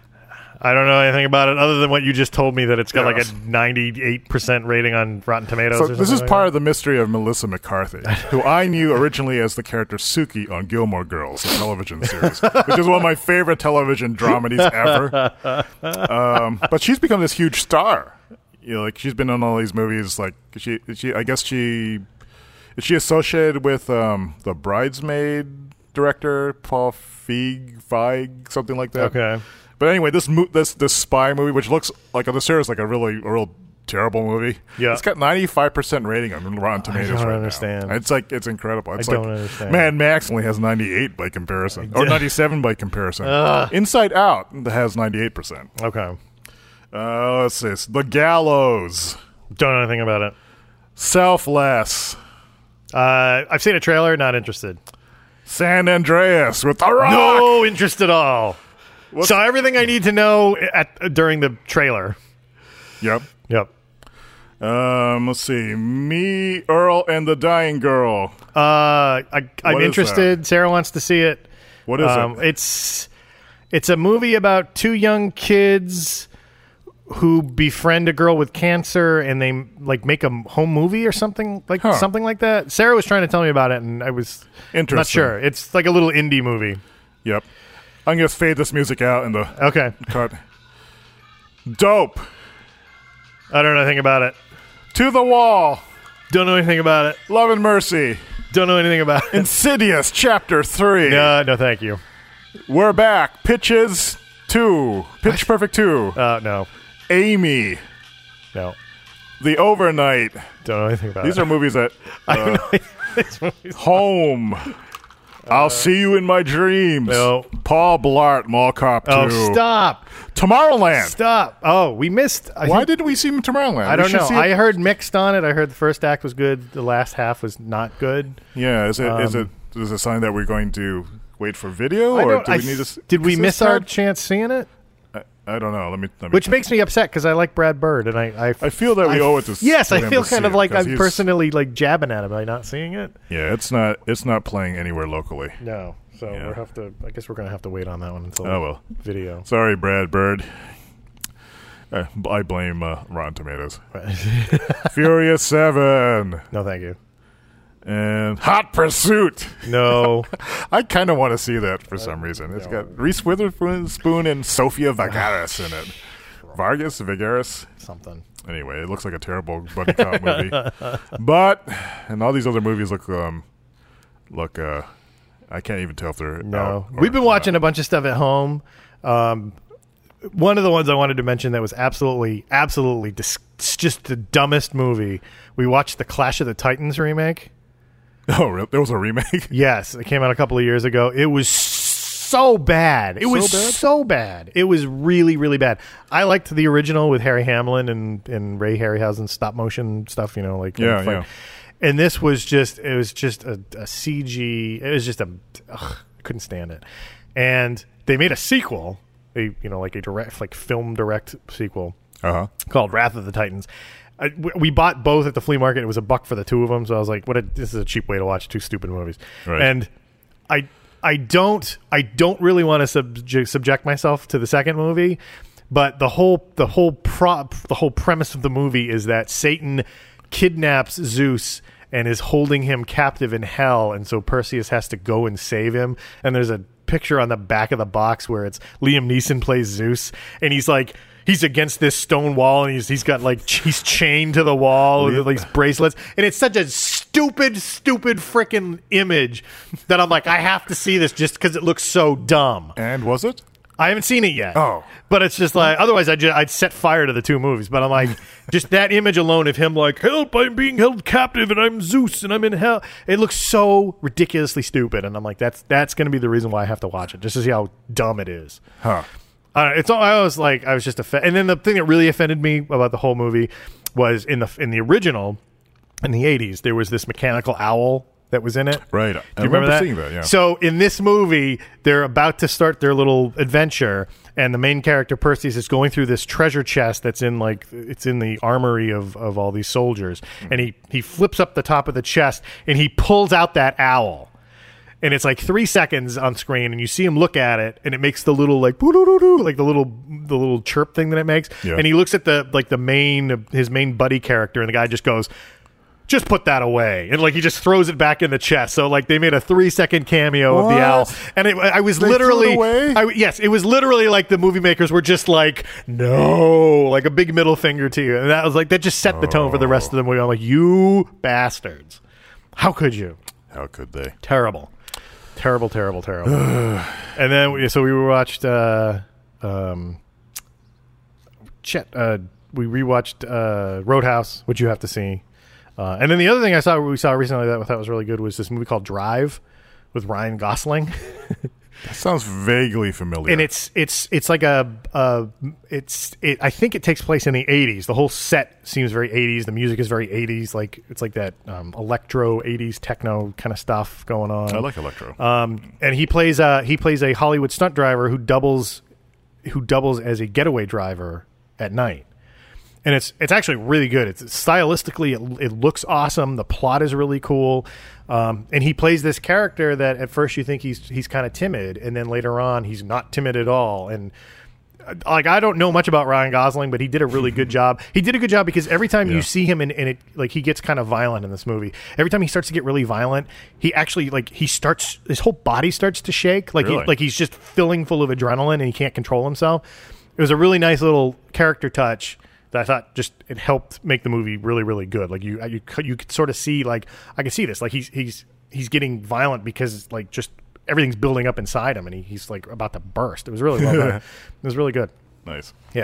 I don't know anything about it other than what you just told me that it's got Yes. like a ninety-eight percent rating on Rotten Tomatoes. So or this something is like part that. of the mystery of Melissa McCarthy, who I knew originally as the character Suki on Gilmore Girls, a television series, which is one of my favorite television dramedies ever. Um, but she's become this huge star. You know, like she's been on all these movies. Like she, she, I guess she is she associated with um, the Bridesmaid director Paul Feig, Feig, something like that. Okay. But anyway, this mo- this this spy movie, which looks like on the series like a really a real terrible movie. Yeah. It's got ninety-five percent rating on Rotten Tomatoes don't right understand. now. It's like it's incredible. It's I like don't understand. Mad Max only has ninety-eight by comparison, or ninety-seven by comparison. Ugh. Inside Out has ninety-eight percent. Okay. Uh, let's see. The Gallows, Don't know anything about it. Selfless, Uh, I've seen a trailer. Not interested. San Andreas with The Rock. No interest at all. What's- So everything I need to know at during the trailer. Yep. Yep. Um, let's see. Me, Earl, and the Dying Girl. Uh, I, I'm What is interested. Sarah wants to see it. What is Um, it? It's it's a movie about two young kids who befriend a girl with cancer, and they like make a home movie or something like Huh. something like that. Sarah was trying to tell me about it, and I was Interesting. not sure. It's like a little indie movie. Yep. I'm going to fade this music out in the Okay, cut. Dope. I don't know anything about it. To the Wall. Don't know anything about it. Love and Mercy. Don't know anything about it. Insidious Chapter three. No, no, thank you. We're back. Pitches two. Pitch Perfect two. Uh, no, Amy. no. The Overnight. Don't know anything about These it. are movies that. I don't Uh, know anything about these movies. Home. I'll see you in my dreams. No. Paul Blart, Mall Cop two. Oh, stop. Tomorrowland. Stop. Oh, we missed. I Why think- didn't we see Tomorrowland? I We don't should know. see it. I heard mixed on it. I heard the first act was good. The last half was not good. Yeah, is it is Um, it is it a sign that we're going to wait for video, I or don't- do I we need to? th- s- Did we is this miss our time- chance seeing it? I, I don't know. Let me. Let me Which makes me upset because I like Brad Bird, and I I, I feel that we I- owe it to. s- Yes, for I him feel to see kind of it, like 'cause I'm he's- personally like jabbing at him by not seeing it. Yeah, it's not. It's not playing anywhere locally. No, so Yeah. we'll have to. I guess we're gonna have to wait on that one until Oh well. video. Sorry, Brad Bird. Uh, I blame uh, Rotten Tomatoes. Furious Seven No, thank you. and Hot Pursuit. No. I kind of want to see that for some reason. It's no. got Reese Witherspoon and Sofia Vergara's in it. Vargas, Vergara's. Something. Anyway, it looks like a terrible buddy cop movie. But and all these other movies look um look uh I can't even tell if they're No. out or We've been watching not. a bunch of stuff at home. Um, one of the ones I wanted to mention that was absolutely, absolutely dis- just the dumbest movie. We watched the Clash of the Titans remake. Oh, really? There was a remake. Yes, it came out a couple of years ago. It was so bad. It So was bad? so bad. It was really, really bad. I liked the original with Harry Hamlin and, and Ray Harryhausen stop motion stuff, you know, like Yeah, fight. yeah. And this was just, it was just a, a C G. It was just a, ugh, I couldn't stand it. And they made a sequel, a you know, like a direct, like film direct sequel Uh huh. called Wrath of the Titans. I, w- we bought both at the flea market. It was a buck for the two of them. So I was like, "What? A, this is a cheap way to watch two stupid movies." Right. And I, I don't, I don't really want to subject, subject myself to the second movie, but the whole, the whole prop, the whole premise of the movie is that Satan kidnaps Zeus and is holding him captive in hell, and so Perseus has to go and save him. And there's a picture on the back of the box where it's Liam Neeson plays Zeus, and he's like he's against this stone wall, and he's he's got like ch- he's chained to the wall with these bracelets, and it's such a stupid, stupid freaking image that I'm like, I have to see this just because it looks so dumb. And was it? I haven't seen it yet. Oh. But it's just like, otherwise I'd, just, I'd set fire to the two movies. But I'm like, just that image alone of him like, help, I'm being held captive and I'm Zeus and I'm in hell. It looks so ridiculously stupid. And I'm like, that's that's going to be the reason why I have to watch it, just to see how dumb it is. Huh. Uh, it's all, I was like, I was just offended. And then the thing that really offended me about the whole movie was in the in the original, in the eighties, there was this mechanical owl that was in it. Right. Do I you remember, that? seeing that? Yeah. So in this movie, they're about to start their little adventure, and the main character Perseus is going through this treasure chest that's in like it's in the armory of, of all these soldiers, Mm-hmm. and he he flips up the top of the chest and he pulls out that owl. And it's like three seconds on screen, and you see him look at it, and it makes the little like boo-doo-doo-doo, like the little the little chirp thing that it makes. Yeah. And he looks at the like the main his main buddy character, and the guy just goes, "Just put that away," and like he just throws it back in the chest. So like they made a three second cameo of the What? owl, and it, I was They literally, threw it away? I, yes, it was literally like the movie makers were just like, no, like a big middle finger to you, and that was like that just set the tone for the rest of the movie. I'm like, you bastards, how could you? How could they? Terrible, terrible, terrible, terrible. And then we, so we watched, uh, um, Chet, uh, we rewatched uh, Roadhouse, which you have to see. Uh, and then the other thing I saw we saw recently that I thought was really good was this movie called Drive with Ryan Gosling. That sounds vaguely familiar. And it's it's it's like a uh, it's it, I think it takes place in the eighties. The whole set seems very eighties. The music is very eighties. Like it's like that um, electro eighties techno kind of stuff going on. I like electro. Um, and he plays a he plays a Hollywood stunt driver who doubles who doubles as a getaway driver at night. And it's it's actually really good. It's stylistically, it, it looks awesome. The plot is really cool, um, and he plays this character that at first you think he's he's kind of timid, and then later on he's not timid at all. And uh, like I don't know much about Ryan Gosling, but he did a really good job. He did a good job because every time Yeah. you see him in, in it, like he gets kind of violent in this movie. Every time he starts to get really violent, he actually like he starts his whole body starts to shake, like Really? he, like he's just filling full of adrenaline and he can't control himself. It was a really nice little character touch that I thought just it helped make the movie really, really good. Like you, you, could- you could sort of see, like I can see this, like he's he's he's getting violent because like just everything's building up inside him, and he, he's like about to burst. It was really well done. It was really good. Nice. Yeah.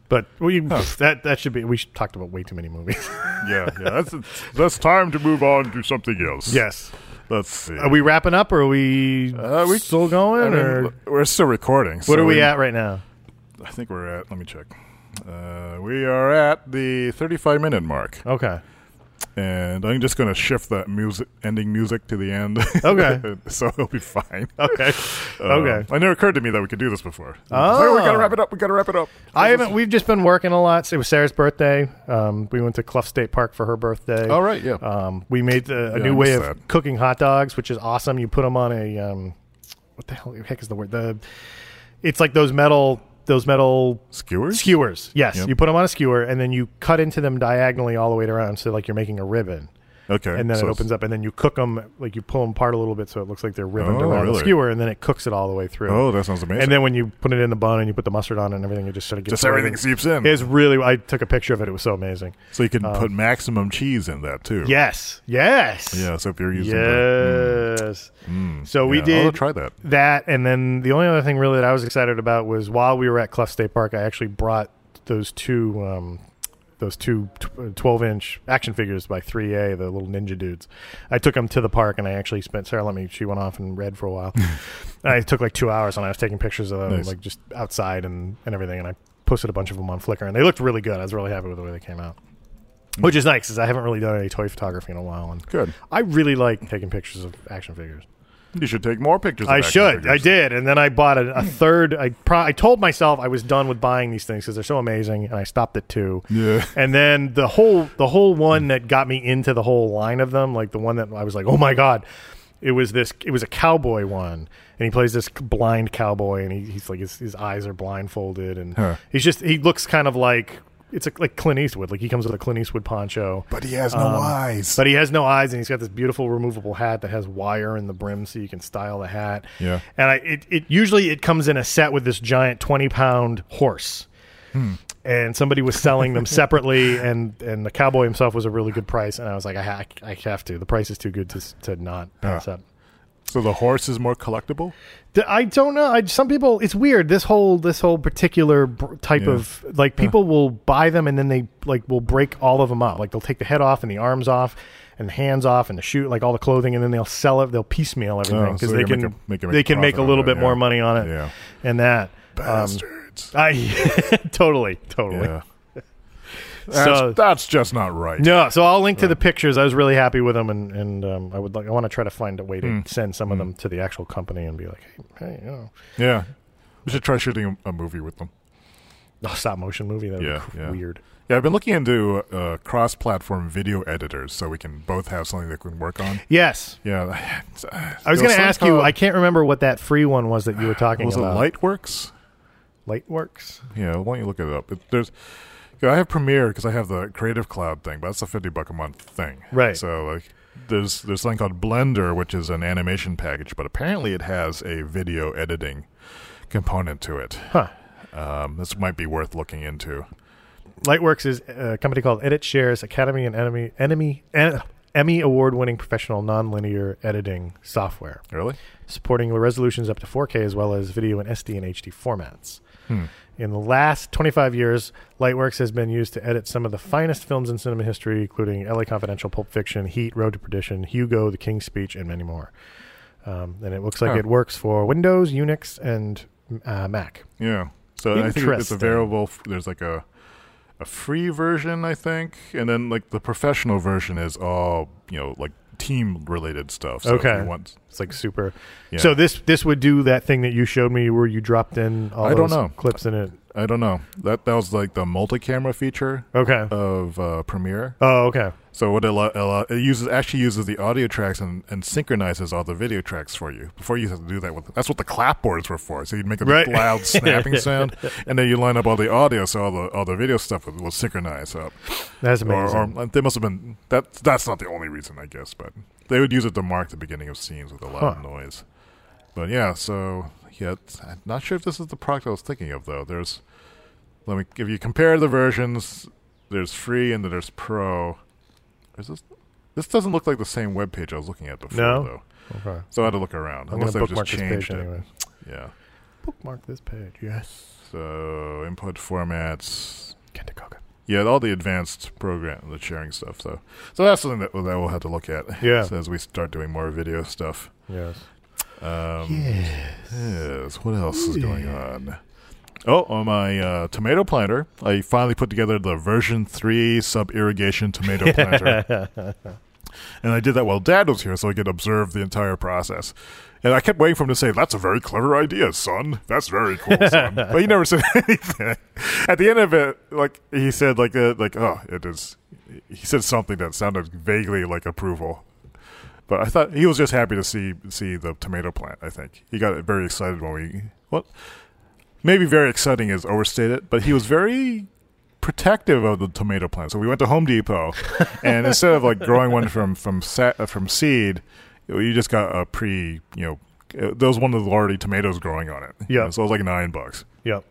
But we huh. that that should be. We should talked about way too many movies. yeah, yeah. That's that's time to move on to something else. Yes. Let's see. Are we wrapping up, or are we, uh, we still going? I mean, or we're still recording. What so are we, we at right now? I think we're at. Let me check. Uh, we are at the thirty-five minute mark. Okay. And I'm just going to shift that music, ending music to the end. Okay. So it'll be fine. Okay. Uh, okay. It never occurred to me that we could do this before. Oh. Hey, we got to wrap it up. We got to wrap it up. I haven't. We've just been working a lot. It was Sarah's birthday. Um, we went to Clough State Park for her birthday. Oh, right. Yeah. Um, we made the, a yeah, new way of that. cooking hot dogs, which is awesome. You put them on a um, what the hell the heck is the word? The it's like those metal. Those metal skewers. Skewers, yes. Yep. You put them on a skewer, and then you cut into them diagonally all the way around, so like you're making a ribbon. Okay. And then so it opens up, and then you cook them, like you pull them apart a little bit, so it looks like they're ribboned oh, around really? the skewer, and then it cooks it all the way through. Oh, that sounds amazing. And then when you put it in the bun and you put the mustard on it and everything, it just sort of gets just everything seeps in. It's really. I took a picture of it. It was so amazing. So you can um, put maximum cheese in that too. Yes. Yes. Yeah. So if you're using yes. The, mm, so we yeah, did. I'll try that. That, and then the only other thing really that I was excited about was while we were at Clough State Park, I actually brought those two. Um, those two twelve-inch action figures by three A, the little ninja dudes. I took them to the park, and I actually spent, Sarah let me, she went off and read for a while. I took like two hours, and I was taking pictures of them, nice. like just outside and, and everything, and I posted a bunch of them on Flickr, and they looked really good. I was really happy with the way they came out. Mm. Which is nice, because I haven't really done any toy photography in a while. And good. I really like taking pictures of action figures. You should take more pictures of I action should. figures. I did. And then I bought a, a third. I pro- I told myself I was done with buying these things because they're so amazing, and I stopped at two. Yeah. And then the whole the whole one that got me into the whole line of them, like the one that I was like, oh my God, it was this. It was a cowboy one, and he plays this blind cowboy, and he, he's like his, his eyes are blindfolded, and huh. he's just he looks kind of like. It's a, like Clint Eastwood. Like he comes with a Clint Eastwood poncho. But he has no um, eyes. But he has no eyes, and he's got this beautiful removable hat that has wire in the brim so you can style the hat. Yeah. And I, it, it usually it comes in a set with this giant twenty-pound horse. Hmm. And somebody was selling them separately, and, and the cowboy himself was a really good price. And I was like, I, ha- I have to. The price is too good to to not pass uh. up. So the horse is more collectible? I don't know. I, some people, it's weird. This whole this whole particular br- type yeah. of like people yeah. will buy them and then they like will break all of them up. Like they'll take the head off and the arms off and the hands off and the shoe, like all the clothing, and then they'll sell it. They'll piecemeal everything because oh, so they can make a, make a, make they can make a little bit yeah. more money on it. Yeah. And that bastards. Um, I totally totally. Yeah. That's, so that's just not right. No, so I'll link to the pictures. I was really happy with them, and and um, I would like I want to try to find a way to mm. send some mm. of them to the actual company and be like, hey, hey, you know, yeah, we should try shooting a, a movie with them. A stop motion movie. That would yeah, be yeah. weird. Yeah, I've been looking into uh, cross-platform video editors, so we can both have something that we can work on. Yes. Yeah, I was going to ask you. I can't remember what that free one was that you were talking was about. Was it Lightworks? Lightworks. Yeah, why don't you look it up? It, there's. Yeah, I have Premiere because I have the Creative Cloud thing, but that's a fifty buck a month thing. Right. So like, there's there's something called Blender, which is an animation package, but apparently it has a video editing component to it. Huh. Um, this might be worth looking into. Lightworks is a company called Edit Shares Academy and Enemy Enemy en- Emmy award-winning professional nonlinear editing software. Really? Supporting the resolutions up to four K as well as video in S D and H D formats. Hmm. In the last twenty-five years, Lightworks has been used to edit some of the finest films in cinema history, including L A Confidential, Pulp Fiction, Heat, Road to Perdition, Hugo, The King's Speech, and many more. Um, and it looks like huh. it works for Windows, Unix, and uh, Mac. Yeah. So I think it's a variable. There's like a a free version, I think, and then like the professional version is all, you know, like team related stuff. So okay. If you want, it's like super. Yeah. So this this would do that thing that you showed me where you dropped in all I those don't know. clips in it. I don't know. That that was like the multi-camera feature okay. of uh, Premiere. Oh, okay. So what it, lo- it uses actually uses the audio tracks and, and synchronizes all the video tracks for you. Before you have to do that with that's what the clapboards were for. So you'd make a right. loud snapping sound, and then you line up all the audio, so all the all the video stuff will, will synchronize up. That's amazing. Or, or they must have been that. That's not the only reason, I guess, but they would use it to mark the beginning of scenes with a loud huh. noise. But yeah, so yeah, I'm not sure if this is the product I was thinking of though. There's let me if you compare the versions, there's free and then there's pro. Is this this doesn't look like the same web page I was looking at before no? though. Okay. So I had to look around. I'm Unless gonna they've just bookmark this changed page it. anyway. Yeah. bookmark this page. Yes. So input formats. Kentakoka. Yeah, all the advanced program, the sharing stuff. So, so that's something that, that we'll have to look at. Yeah. So as we start doing more video stuff. Yes. Um, yes. Yes. What else is going on? Oh, on my uh, tomato planter, I finally put together the version three sub irrigation tomato planter. And I did that while Dad was here, so I could observe the entire process. And I kept waiting for him to say, "That's a very clever idea, son. That's very cool, son." But he never said anything. At the end of it, like he said, like, uh, like, "Oh, it is." He said something that sounded vaguely like approval. But I thought he was just happy to see see the tomato plant. I think he got very excited when we. Well, maybe very exciting is overstated, but he was very protective of the tomato plant. So we went to Home Depot, and instead of like growing one from from sa- from seed, you just got a pre, you know, there was one of the already tomatoes growing on it. Yeah. You know, so it was like nine bucks. Yep.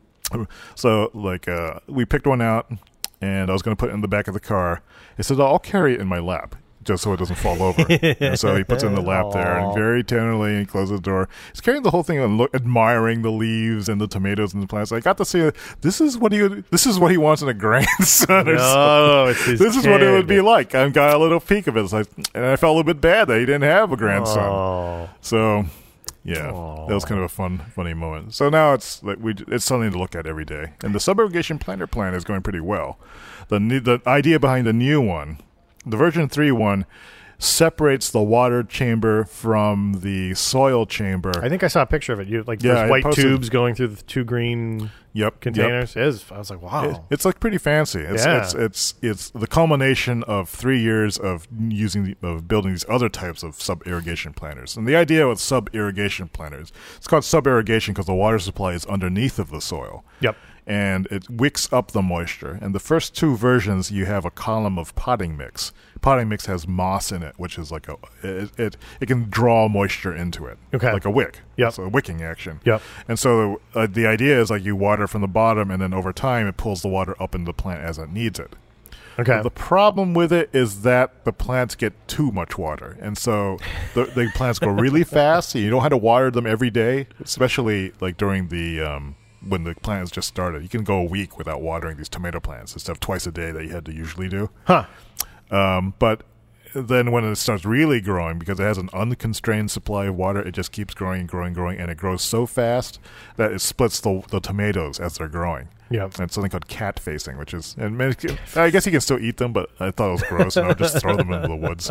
So like uh, we picked one out, and I was going to put it in the back of the car. He said, "I'll carry it in my lap, just so it doesn't fall over." And so he puts it in the lap there, and very tenderly he closes the door. He's carrying the whole thing and look, admiring the leaves and the tomatoes and the plants. I got to see it. This is what he this is what he wants in a grandson. Or No, it's his this is kid. what it would be like. I got a little peek of it. It's like, and I felt a little bit bad that he didn't have a grandson. Oh. So, yeah, Aw. that was kind of a fun, funny moment. So now it's like we it's something to look at every day. And the sub-irrigation planter plan is going pretty well. The ne- the idea behind the new one, the version three one, separates the water chamber from the soil chamber. I think I saw a picture of it. You like Yeah, I there's white posted- tubes going through the two green Yep, containers. It is. I was like, wow. It, it's like pretty fancy. It's, Yeah. it's it's it's the culmination of three years of using the, of building these other types of sub irrigation planters. And the idea with sub irrigation planters, it's called sub irrigation because the water supply is underneath of the soil. Yep. And it wicks up the moisture. And the first two versions, you have a column of potting mix. Potting mix has moss in it, which is like a it it, it can draw moisture into it, Okay. like a wick. Yep. So a wicking action. Yep. And so uh, the idea is like you water from the bottom, and then over time it pulls the water up into the plant as it needs it. Okay. The problem with it is that the plants get too much water, and so the, the plants go really fast. So you don't have to water them every day, especially like during the um, when the plant has just started. You can go a week without watering these tomato plants instead of twice a day that you had to usually do. Huh. Um, but then when it starts really growing, because it has an unconstrained supply of water, it just keeps growing and growing and growing, and it grows so fast that it splits the, the tomatoes as they're growing. Yep. And it's something called cat facing, which is, and I guess you can still eat them, but I thought it was gross, and I would just throw them into the woods.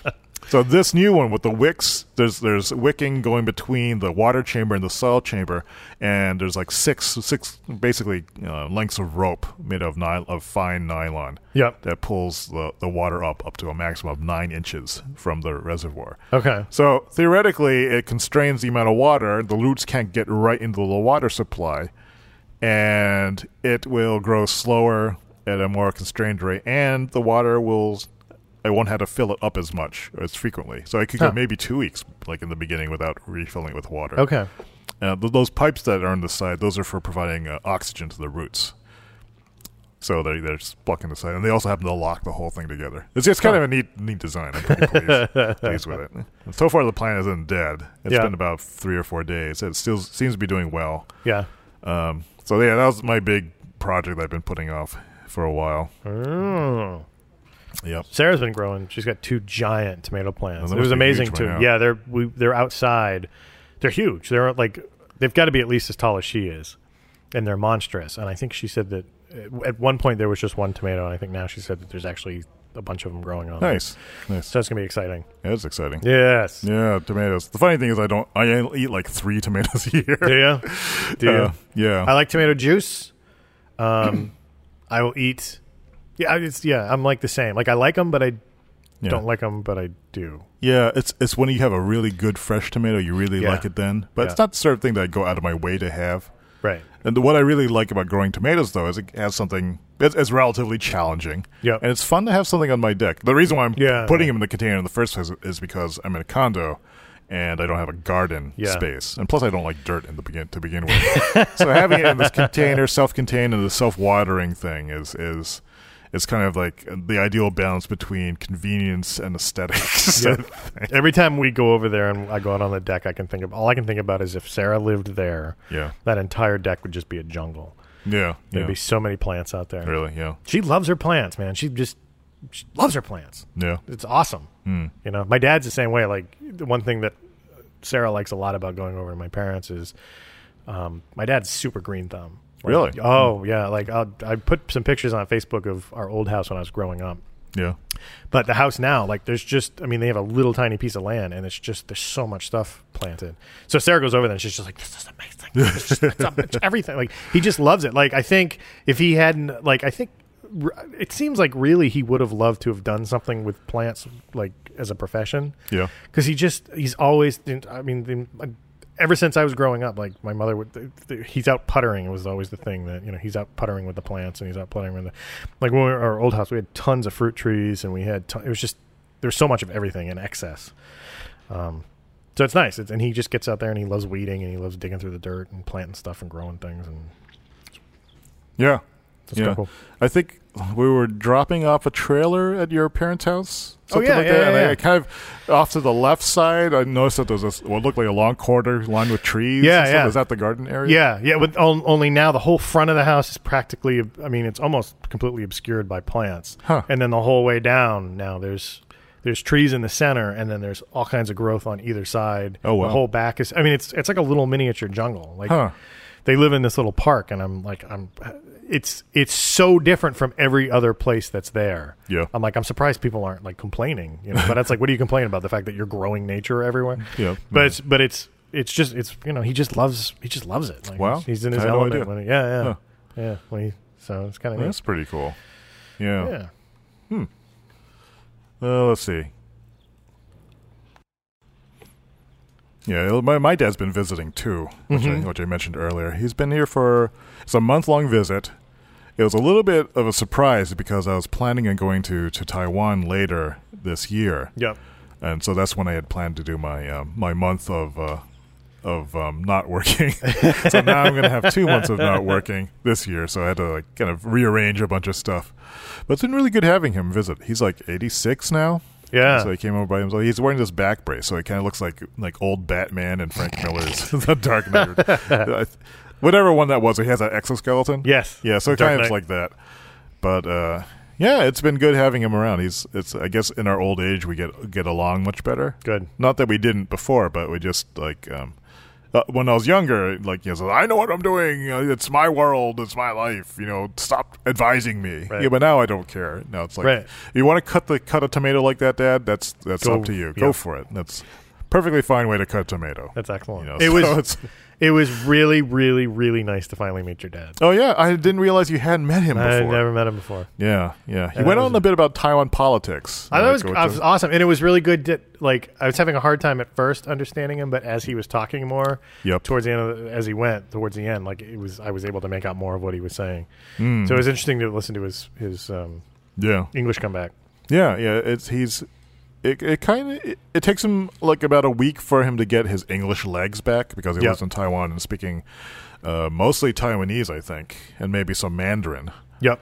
So this new one with the wicks, there's there's wicking going between the water chamber and the soil chamber, and there's like six six basically uh, lengths of rope made of ny- of fine nylon. Yep. That pulls the, the water up up to a maximum of nine inches from the reservoir. Okay. So theoretically, it constrains the amount of water. The roots can't get right into the water supply, and it will grow slower at a more constrained rate, and the water will. I won't have to fill it up as much or as frequently. So I could Huh. go maybe two weeks, like in the beginning, without refilling it with water. Okay. Uh, th- those pipes that are on the side, those are for providing uh, oxygen to the roots. So they, they're just blocking the side. And they also happen to lock the whole thing together. It's just kind Huh. of a neat neat design. I'm pretty pleased, pleased with it. And so far, the plant isn't dead. It's Yeah. been about three or four days. It still seems to be doing well. Yeah. Um, so, yeah, that was my big project I've been putting off for a while. Oh. Yep. Sarah's been growing. She's got two giant tomato plants. Oh, It they was must be amazing huge too. by now. Yeah, they're we, they're outside. They're huge. They're like they've got to be at least as tall as she is, and they're monstrous. And I think she said that uh, at one point there was just one tomato, and I think now she said that there's actually a bunch of them growing on. Nice. Nice. So it's gonna be exciting. Yeah, it's exciting. Yes. Yeah, tomatoes. The funny thing is I don't I eat like three tomatoes a year. Do you? Do you? Uh, yeah. I like tomato juice. Um, I will eat. Yeah, it's yeah. I'm like the same. Like I like them, but I yeah. don't like them, but I do. Yeah, it's it's when you have a really good fresh tomato, you really Yeah. like it then. But it's Yeah. not the sort of thing that I go out of my way to have. Right. And what I really like about growing tomatoes, though, is it has something. It's, it's relatively challenging. Yep. And it's fun to have something on my deck. The reason why I'm Yeah. putting them in the container in the first place is because I'm in a condo, and I don't have a garden Yeah. space, and plus I don't like dirt in the begin to begin with. So having it in this container, self-contained, and the self-watering thing is is it's kind of like the ideal balance between convenience and aesthetics. Yeah. Every time we go over there and I go out on the deck, I can think of all I can think about is if Sarah lived there, Yeah. that entire deck would just be a jungle. Yeah. There'd yeah. be so many plants out there. Really, yeah. She loves her plants, man. She just she loves her plants. Yeah. It's awesome. Mm. You know, my dad's the same way. Like the one thing that Sarah likes a lot about going over to my parents is um, my dad's super green thumb. Like, Really? Oh, mm. yeah. Like I'll, I put some pictures on Facebook of our old house when I was growing up. Yeah. But the house now, like there's just, I mean, they have a little tiny piece of land and it's just, there's so much stuff planted. So Sarah goes over there and she's just like, this is amazing. It's just, it's, it's everything. Like he just loves it. Like I think if he hadn't, like I think it seems like really he would have loved to have done something with plants like as a profession. Yeah. Because he just, he's always, I mean, ever since I was growing up, like my mother would, he's out puttering. It was always the thing that, you know, he's out puttering with the plants and he's out puttering with the, like when we were at our old house, we had tons of fruit trees and we had, ton, it was just, there's so much of everything in excess. Um, so it's nice. It's, and he just gets out there and he loves weeding and he loves digging through the dirt and planting stuff and growing things. And Yeah. it's yeah. kind of cool. I think we were dropping off a trailer at your parents' house. Oh, yeah, like yeah, that. yeah, And yeah. I, I kind of off to the left side, I noticed that there was a, what looked like a long corridor lined with trees. Yeah, and stuff. yeah. Is that the garden area? Yeah, yeah. With on, only now the whole front of the house is practically, I mean, it's almost completely obscured by plants. Huh. And then the whole way down now there's there's trees in the center, and then there's all kinds of growth on either side. Oh, wow. The whole back is, I mean, it's it's like a little miniature jungle. Like Huh. they live in this little park, and I'm like, I'm. It's it's so different from every other place that's there. Yeah. I'm like, I'm surprised people aren't like complaining, you know. But it's like, what do you complain about? The fact that you're growing nature everywhere. Yeah. But it's but it's it's just it's you know he just loves he just loves it. Like, Wow. he's in his I had no element. idea. When he, yeah, yeah, Huh. yeah. When he so it's kind of That's pretty cool. Yeah. yeah. Hmm. Uh, let's see. Yeah, my my dad's been visiting too, which, Mhm. I, which I mentioned earlier. He's been here for it's a month long visit. It was a little bit of a surprise because I was planning on going to, to Taiwan later this year, Yep. and so that's when I had planned to do my um, my month of uh, of um, not working. So now I'm going to have two months of not working this year. So I had to like kind of rearrange a bunch of stuff. But it's been really good having him visit. He's like eighty-six now. Yeah. So he came over by himself. He's wearing this back brace, so it kind of looks like like old Batman and Frank Miller's The Dark Knight. Whatever one that was, he has that exoskeleton. Yes. Yeah, so it Dark kind of Knight. is like that. But uh, yeah, it's been good having him around. He's it's I guess in our old age we get get along much better. Good. Not that we didn't before, but we just like um, uh, when I was younger, like you know, I know what I'm doing. Uh, it's my world. It's my life. You know, stop advising me. Right. Yeah, but now I don't care. Now it's like, Right. you want to cut the cut a tomato like that, Dad? That's that's Go- up to you. yeah. Go for it. That's perfectly fine way to cut a tomato. That's excellent. You know, it so was it's- it was really really really nice to finally meet your dad. Oh yeah, I didn't realize you hadn't met him before. I never met him before. Yeah, yeah. He And went that on was- a bit about Taiwan politics. I thought it was, Like, I which was is- awesome, and it was really good. To, like I was having a hard time at first understanding him, but as he was talking more, Yep. towards the end, of the, as he went towards the end, like it was, I was able to make out more of what he was saying. Mm. So it was interesting to listen to his his um, Yeah, English comeback. yeah, yeah. It's he's. It, it kind of it, it takes him like about a week for him to get his English legs back because he Yep. lives in Taiwan and speaking uh, mostly Taiwanese, I think, and maybe some Mandarin. Yep.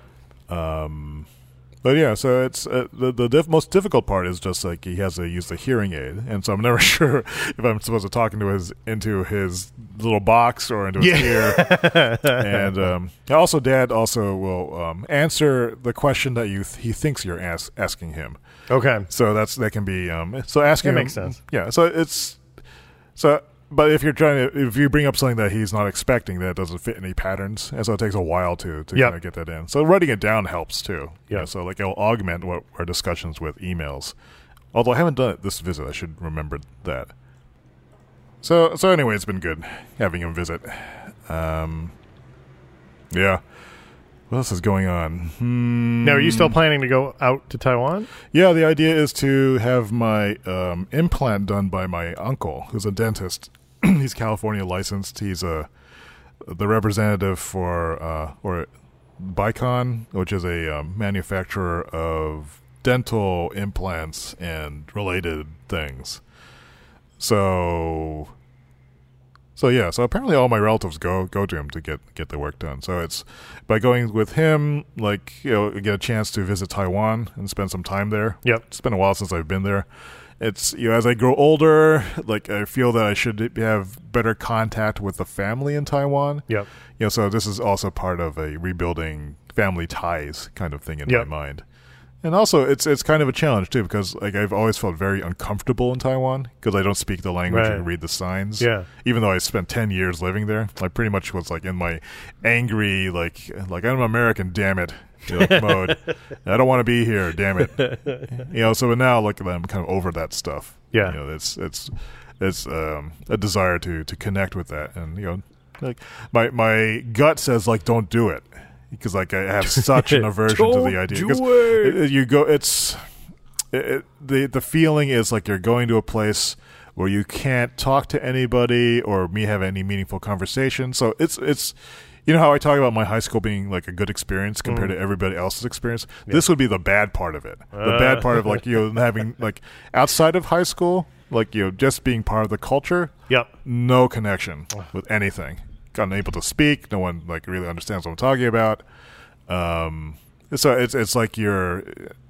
Um, but yeah, so it's uh, the the diff- most difficult part is just like he has to use the hearing aid, and so I'm never sure if I'm supposed to talk into his into his little box or into his Yeah. ear. And um, also, Dad also will um, answer the question that you th- he thinks you're as- asking him. Okay. So that's that can be um, so asking That him- makes sense. Yeah, so it's so. But if you're trying to, if you bring up something that he's not expecting, that doesn't fit any patterns, and so it takes a while to to Yep. kind of get that in. So writing it down helps too. Yeah. Yeah. So like it'll augment what our discussions with emails. Although I haven't done it this visit, I should remember that. So so anyway, it's been good having him visit. Um, yeah. What else is going on? Hmm. Now, are you still planning to go out to Taiwan? Yeah, the idea is to have my um, implant done by my uncle, who's a dentist. He's California licensed. He's a the representative for uh, or Bicon, which is a um, manufacturer of dental implants and related things. So, So yeah, so apparently all my relatives go go to him to get get the work done. So it's by going with him, like, you know, get a chance to visit Taiwan and spend some time there. Yep. It's been a while since I've been there. It's, you know, as I grow older, like, I feel that I should have better contact with the family in Taiwan. Yep. You know, so this is also part of a rebuilding family ties kind of thing in Yep. my mind. And also, it's it's kind of a challenge too, because like I've always felt very uncomfortable in Taiwan because I don't speak the language Right. and read the signs. Yeah. Even though I spent ten years living there, I pretty much was like in my angry, like like I'm American, damn it, you know, mode. I don't want to be here, damn it. You know. So but now, look at I'm kind of over that stuff. Yeah. You know, it's it's it's um, a desire to to connect with that, and you know, like my my gut says like don't do it. Because like I have such an aversion to the idea. Because it, it, you go, it's it, it, the the feeling is like you're going to a place where you can't talk to anybody or me have any meaningful conversation. So it's it's you know how I talk about my high school being like a good experience compared mm. to everybody else's experience. Yeah. This would be the bad part of it. The uh. bad part of like you know having like outside of high school, like you know just being part of the culture. Yep. No connection with anything. Unable to speak, no one like really understands what I'm talking about. Um, so it's it's like you're,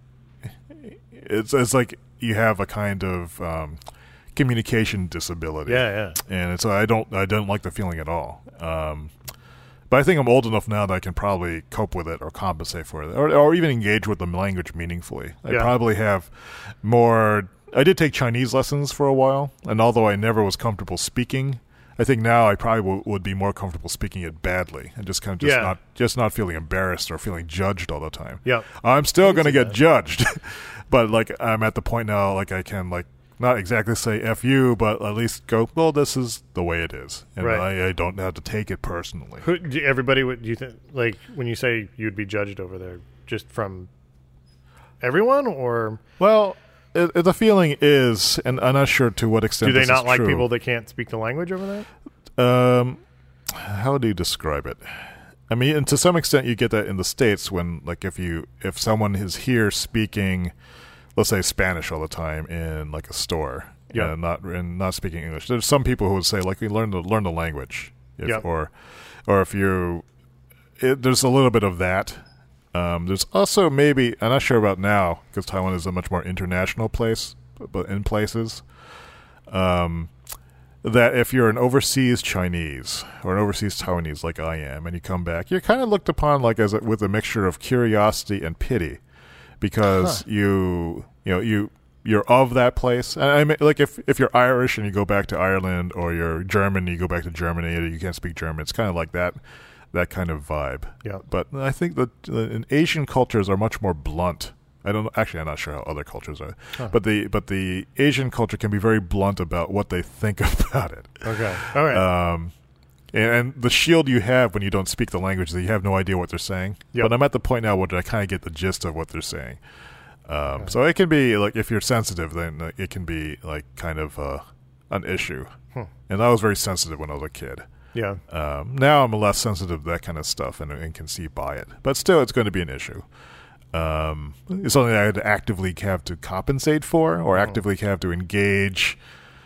it's it's like you have a kind of um, communication disability. Yeah, yeah. And so I don't I don't like the feeling at all. Um, but I think I'm old enough now that I can probably cope with it or compensate for it, or or even engage with the language meaningfully. I yeah. probably have more. I did take Chinese lessons for a while, and although I never was comfortable speaking, I think now I probably w- would be more comfortable speaking it badly and just kind of just yeah. not just not feeling embarrassed or feeling judged all the time. Yeah, I'm still going to get that. judged, but like I'm at the point now, like I can like not exactly say "f you," but at least go, well, this is the way it is, and right. I, I don't have to take it personally. Who, do everybody, would do you think, like when you say you'd be judged over there, just from everyone, or well? It, it, the feeling is, and I'm not sure to what extent. Do they this not is like true. people that can't speak the language over there? Um, how do you describe it? I mean, and to some extent, you get that in the States when, like, if you if someone is here speaking, let's say Spanish all the time in like a store, yeah, and not and not speaking English. There's some people who would say like, you learn to learn the language, if, yep. or or if you, it, there's a little bit of that. Um, there's also maybe, I'm not sure about now because Taiwan is a much more international place, but in places, um, that if you're an overseas Chinese or an overseas Taiwanese like I am, and you come back, you're kind of looked upon like as a, with a mixture of curiosity and pity, because huh. you you know you you're of that place. And I mean, like if if you're Irish and you go back to Ireland, or you're German and you go back to Germany, or you can't speak German, it's kind of like that. That kind of vibe. Yeah. But I think that uh, in Asian cultures are much more blunt. I don't actually. I'm not sure how other cultures are, huh. but the but the Asian culture can be very blunt about what they think about it. Okay. All right. Um, and, and the shield you have when you don't speak the language is that you have no idea what they're saying. Yep. But I'm at the point now where I kind of get the gist of what they're saying. Um, okay. So it can be like if you're sensitive, then uh, it can be like kind of uh, an issue. Hmm. And I was very sensitive when I was a kid. Yeah. Um, now I'm less sensitive to that kind of stuff and, and can see by it. But still, it's going to be an issue. Um, it's something I would actively have to compensate for, or actively have to engage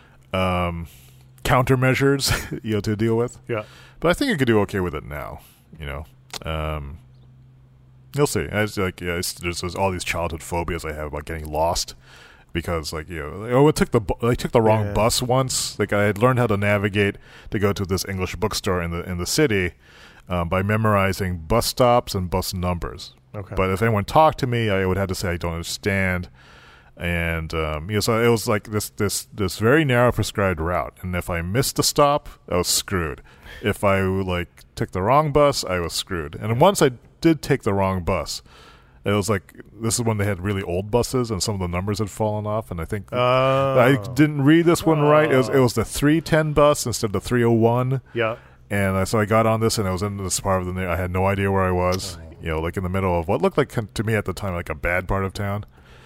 um, countermeasures, you know, to deal with. Yeah. But I think I could do okay with it now. You know, um, you'll see. It's like yeah, it's, there's, there's all these childhood phobias I have about getting lost. Because like you know, oh, it took the I took the wrong yeah. bus once. Like I had learned how to navigate to go to this English bookstore in the in the city um, by memorizing bus stops and bus numbers. Okay. But if anyone talked to me, I would have to say I don't understand. And um, you know, so it was like this this this very narrow prescribed route. And if I missed a stop, I was screwed. If I like took the wrong bus, I was screwed. And once I did take the wrong bus. It was like, this is when they had really old buses and some of the numbers had fallen off. And I think oh. I didn't read this one oh. right. It was it was the three ten bus instead of the three oh one. Yeah. And I, so I got on this and I was in this part of the, I had no idea where I was, oh. you know, like in the middle of what looked like to me at the time, like a bad part of town.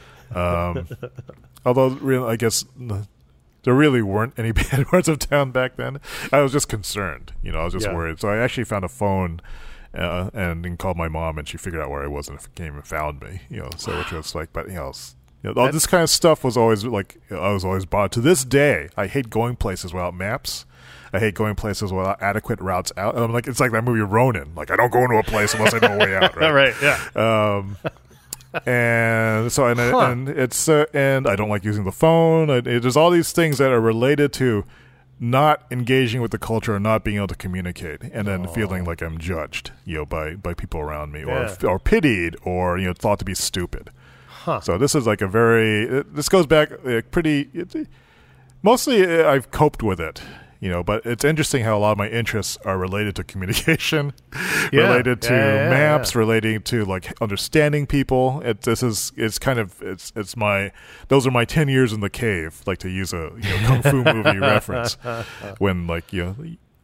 Um, although really, I guess there really weren't any bad parts of town back then. I was just concerned, you know, I was just yeah. worried. So I actually found a phone Uh, and then called my mom, and she figured out where I was and came and found me. You know, so which was like, but you know, You know, all this kind of stuff was always like I was always bought. To this day, I hate going places without maps. I hate going places without adequate routes out. I'm like, it's like that movie Ronin. Like, I don't go into a place unless I know a way out. Right? Right. Yeah. Um, and so, and, huh. and it's uh, and I don't like using the phone. It, it, there's all these things that are related to not engaging with the culture and not being able to communicate, and then oh. feeling like I'm judged, you know, by by people around me, yeah. or or pitied, or you know, thought to be stupid. Huh. So this is like a very. It, this goes back uh, pretty. It, mostly, uh, I've coped with it. You know, but it's interesting how a lot of my interests are related to communication, yeah. related to yeah, yeah, maps, yeah. relating to like understanding people. It, this is it's kind of it's it's my those are my ten years in the cave, like to use a you know, kung fu movie reference. When like you know.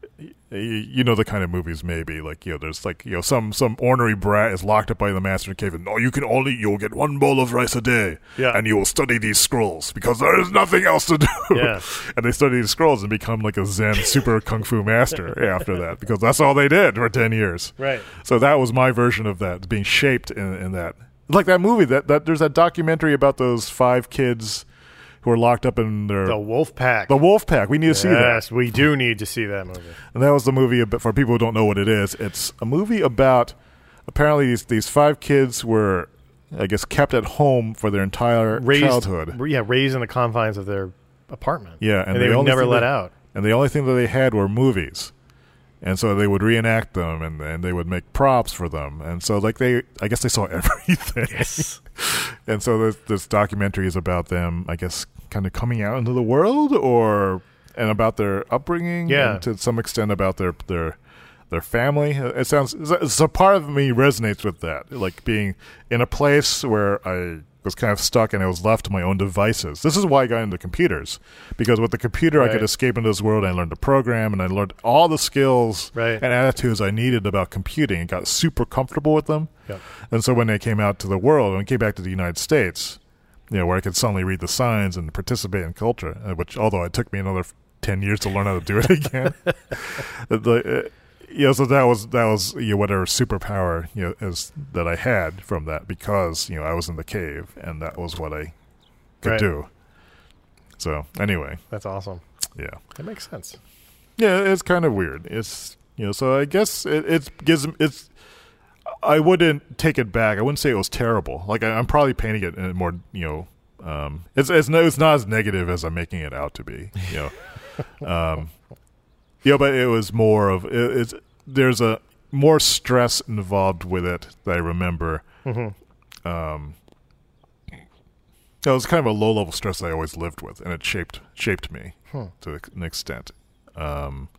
You know the kind of movies maybe like you know there's like you know some some ornery brat is locked up by the master in the cave and no you can only you'll get one bowl of rice a day yeah. and you will study these scrolls because there is nothing else to do yeah. and they study these scrolls and become like a Zen super kung fu master after that because that's all they did for ten years. Right. So that was my version of that being shaped in, in that like that movie that, that there's that documentary about those five kids who are locked up in their... The Wolf Pack. The Wolf Pack. We need to yes, see that. Yes, we do need to see that movie. And that was the movie, about, for people who don't know what it is, it's a movie about... Apparently, these, these five kids were, I guess, kept at home for their entire raised, childhood. Yeah, raised in the confines of their apartment. Yeah. And, and they were never let they, out. And the only thing that they had were movies. And so they would reenact them, and, and they would make props for them. And so, like, they... I guess they saw everything. Yes. And so this, this documentary is about them, I guess... kind of coming out into the world, or and about their upbringing, yeah, and to some extent about their their their family. It sounds so. Part of me resonates with that, like being in a place where I was kind of stuck and I was left to my own devices. This is why I got into computers, because with the computer right. I could escape into this world. And I learned to program, and I learned all the skills right. and attitudes I needed about computing, and got super comfortable with them. Yep. And so when they came out to the world, and came back to the United States. You know, where I could suddenly read the signs and participate in culture, uh, which, although it took me another f- ten years to learn how to do it again, the, uh, you know, so that was that was you know, whatever superpower you know is that I had from that, because you know I was in the cave and that was what I could right. do. So anyway, that's awesome. Yeah, that makes sense. Yeah, it's kind of weird. It's you know, so I guess it, it gives it's. I wouldn't take it back. I wouldn't say it was terrible. Like I, I'm probably painting it in more, you know, um, it's it's no, it's not as negative as I'm making it out to be. You know, um, yeah, but it was more of it, it's there's a more stress involved with it that I remember. Mm-hmm. Um, it was kind of a low level stress that I always lived with, and it shaped shaped me hmm. to an extent. Um,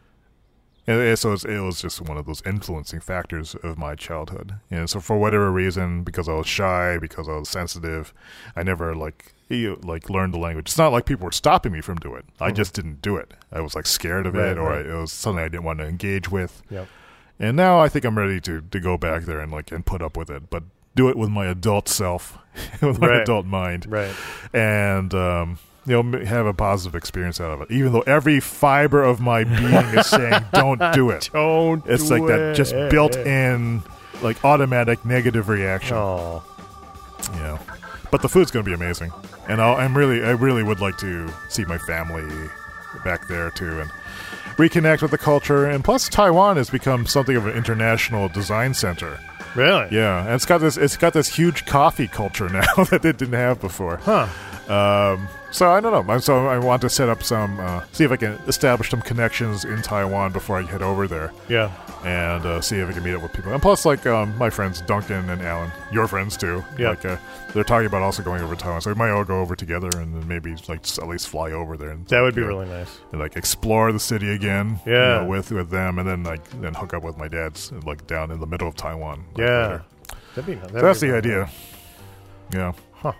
And so it was, it was just one of those influencing factors of my childhood. And so for whatever reason, because I was shy, because I was sensitive, I never like you, like learned the language. It's not like people were stopping me from doing it. I mm-hmm. just didn't do it. I was like scared of right, it, or right. I, it was something I didn't want to engage with. Yep. And now I think I'm ready to, to go back there and like and put up with it, but do it with my adult self, with my right. adult mind, right? And um, you know, have a positive experience out of it, even though every fiber of my being is saying, "Don't do it." Don't. It's do like it. that, just built-in, like automatic negative reaction. Oh, yeah. But the food's going to be amazing, and I'll, I'm really, I really would like to see my family back there too, and reconnect with the culture. And plus, Taiwan has become something of an international design center. Really? Yeah, and it's got this, it's got this huge coffee culture now that it didn't have before. Huh. Um, so I don't know. So I want to set up some, uh, see if I can establish some connections in Taiwan before I head over there. Yeah. And uh, see if I can meet up with people. And plus, like um, my friends Duncan and Alan, your friends too. Yeah. Like uh, they're talking about also going over to Taiwan. So we might all go over together and then maybe like just at least fly over there. And, that would be you know, really nice. And like explore the city again. Yeah. You know, with with them, and then like then hook up with my dad's like down in the middle of Taiwan. Like, yeah. later. That'd be. That'd so that's be the really idea. Nice. Yeah. Huh.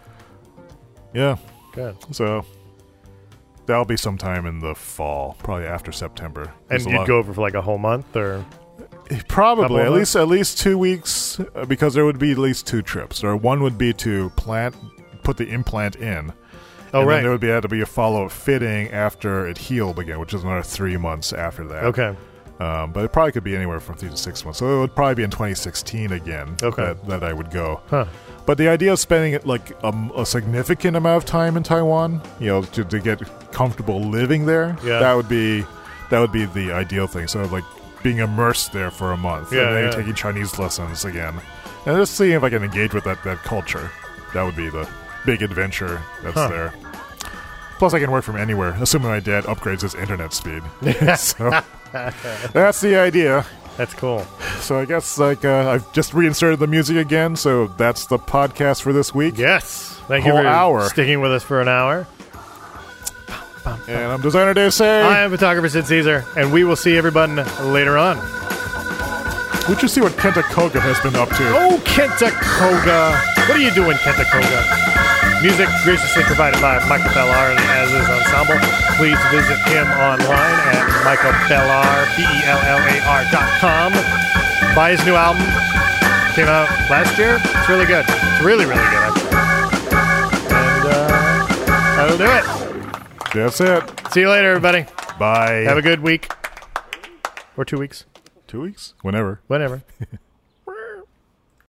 Yeah. Good. So that'll be sometime in the fall, probably after September. And you'd go over for like a whole month, or probably at least at least two weeks, uh, because there would be at least two trips. Or one would be to plant, put the implant in. Oh, and right. Then there would be had to be a follow-up fitting after it healed again, which is another three months after that. Okay. Um, but it probably could be anywhere from three to six months. So it would probably be in twenty sixteen again. Okay. That, that I would go. Huh. But the idea of spending like a, a significant amount of time in Taiwan, you know, to, to get comfortable living there, Yeah. that would be that would be the ideal thing. So like being immersed there for a month, Yeah, and then yeah. taking Chinese lessons again, and just seeing if I can engage with that, that culture. That would be the big adventure that's Huh. there. Plus, I can work from anywhere, assuming my dad upgrades his internet speed. So that's the idea. That's cool. So I guess like uh, I've just reinserted the music again. So that's the podcast for this week. Yes. Thank Whole you for hour. sticking with us for an hour. And I'm designer Dave Say. I am photographer Sid Caesar, and we will see everyone later on. Would you see what Kenta Koga has been up to? Oh, Kenta Koga. What are you doing, Kenta Koga? Music graciously provided by Michael Bellar and the As Is Ensemble. Please visit him online at Michael Bellar, B E L L A R dot com. Buy his new album. Came out last year. It's really good. It's really, really good, actually. And uh, that'll do it. That's it. See you later, everybody. Bye. Have a good week. Or two weeks. Two weeks? Whenever. Whatever.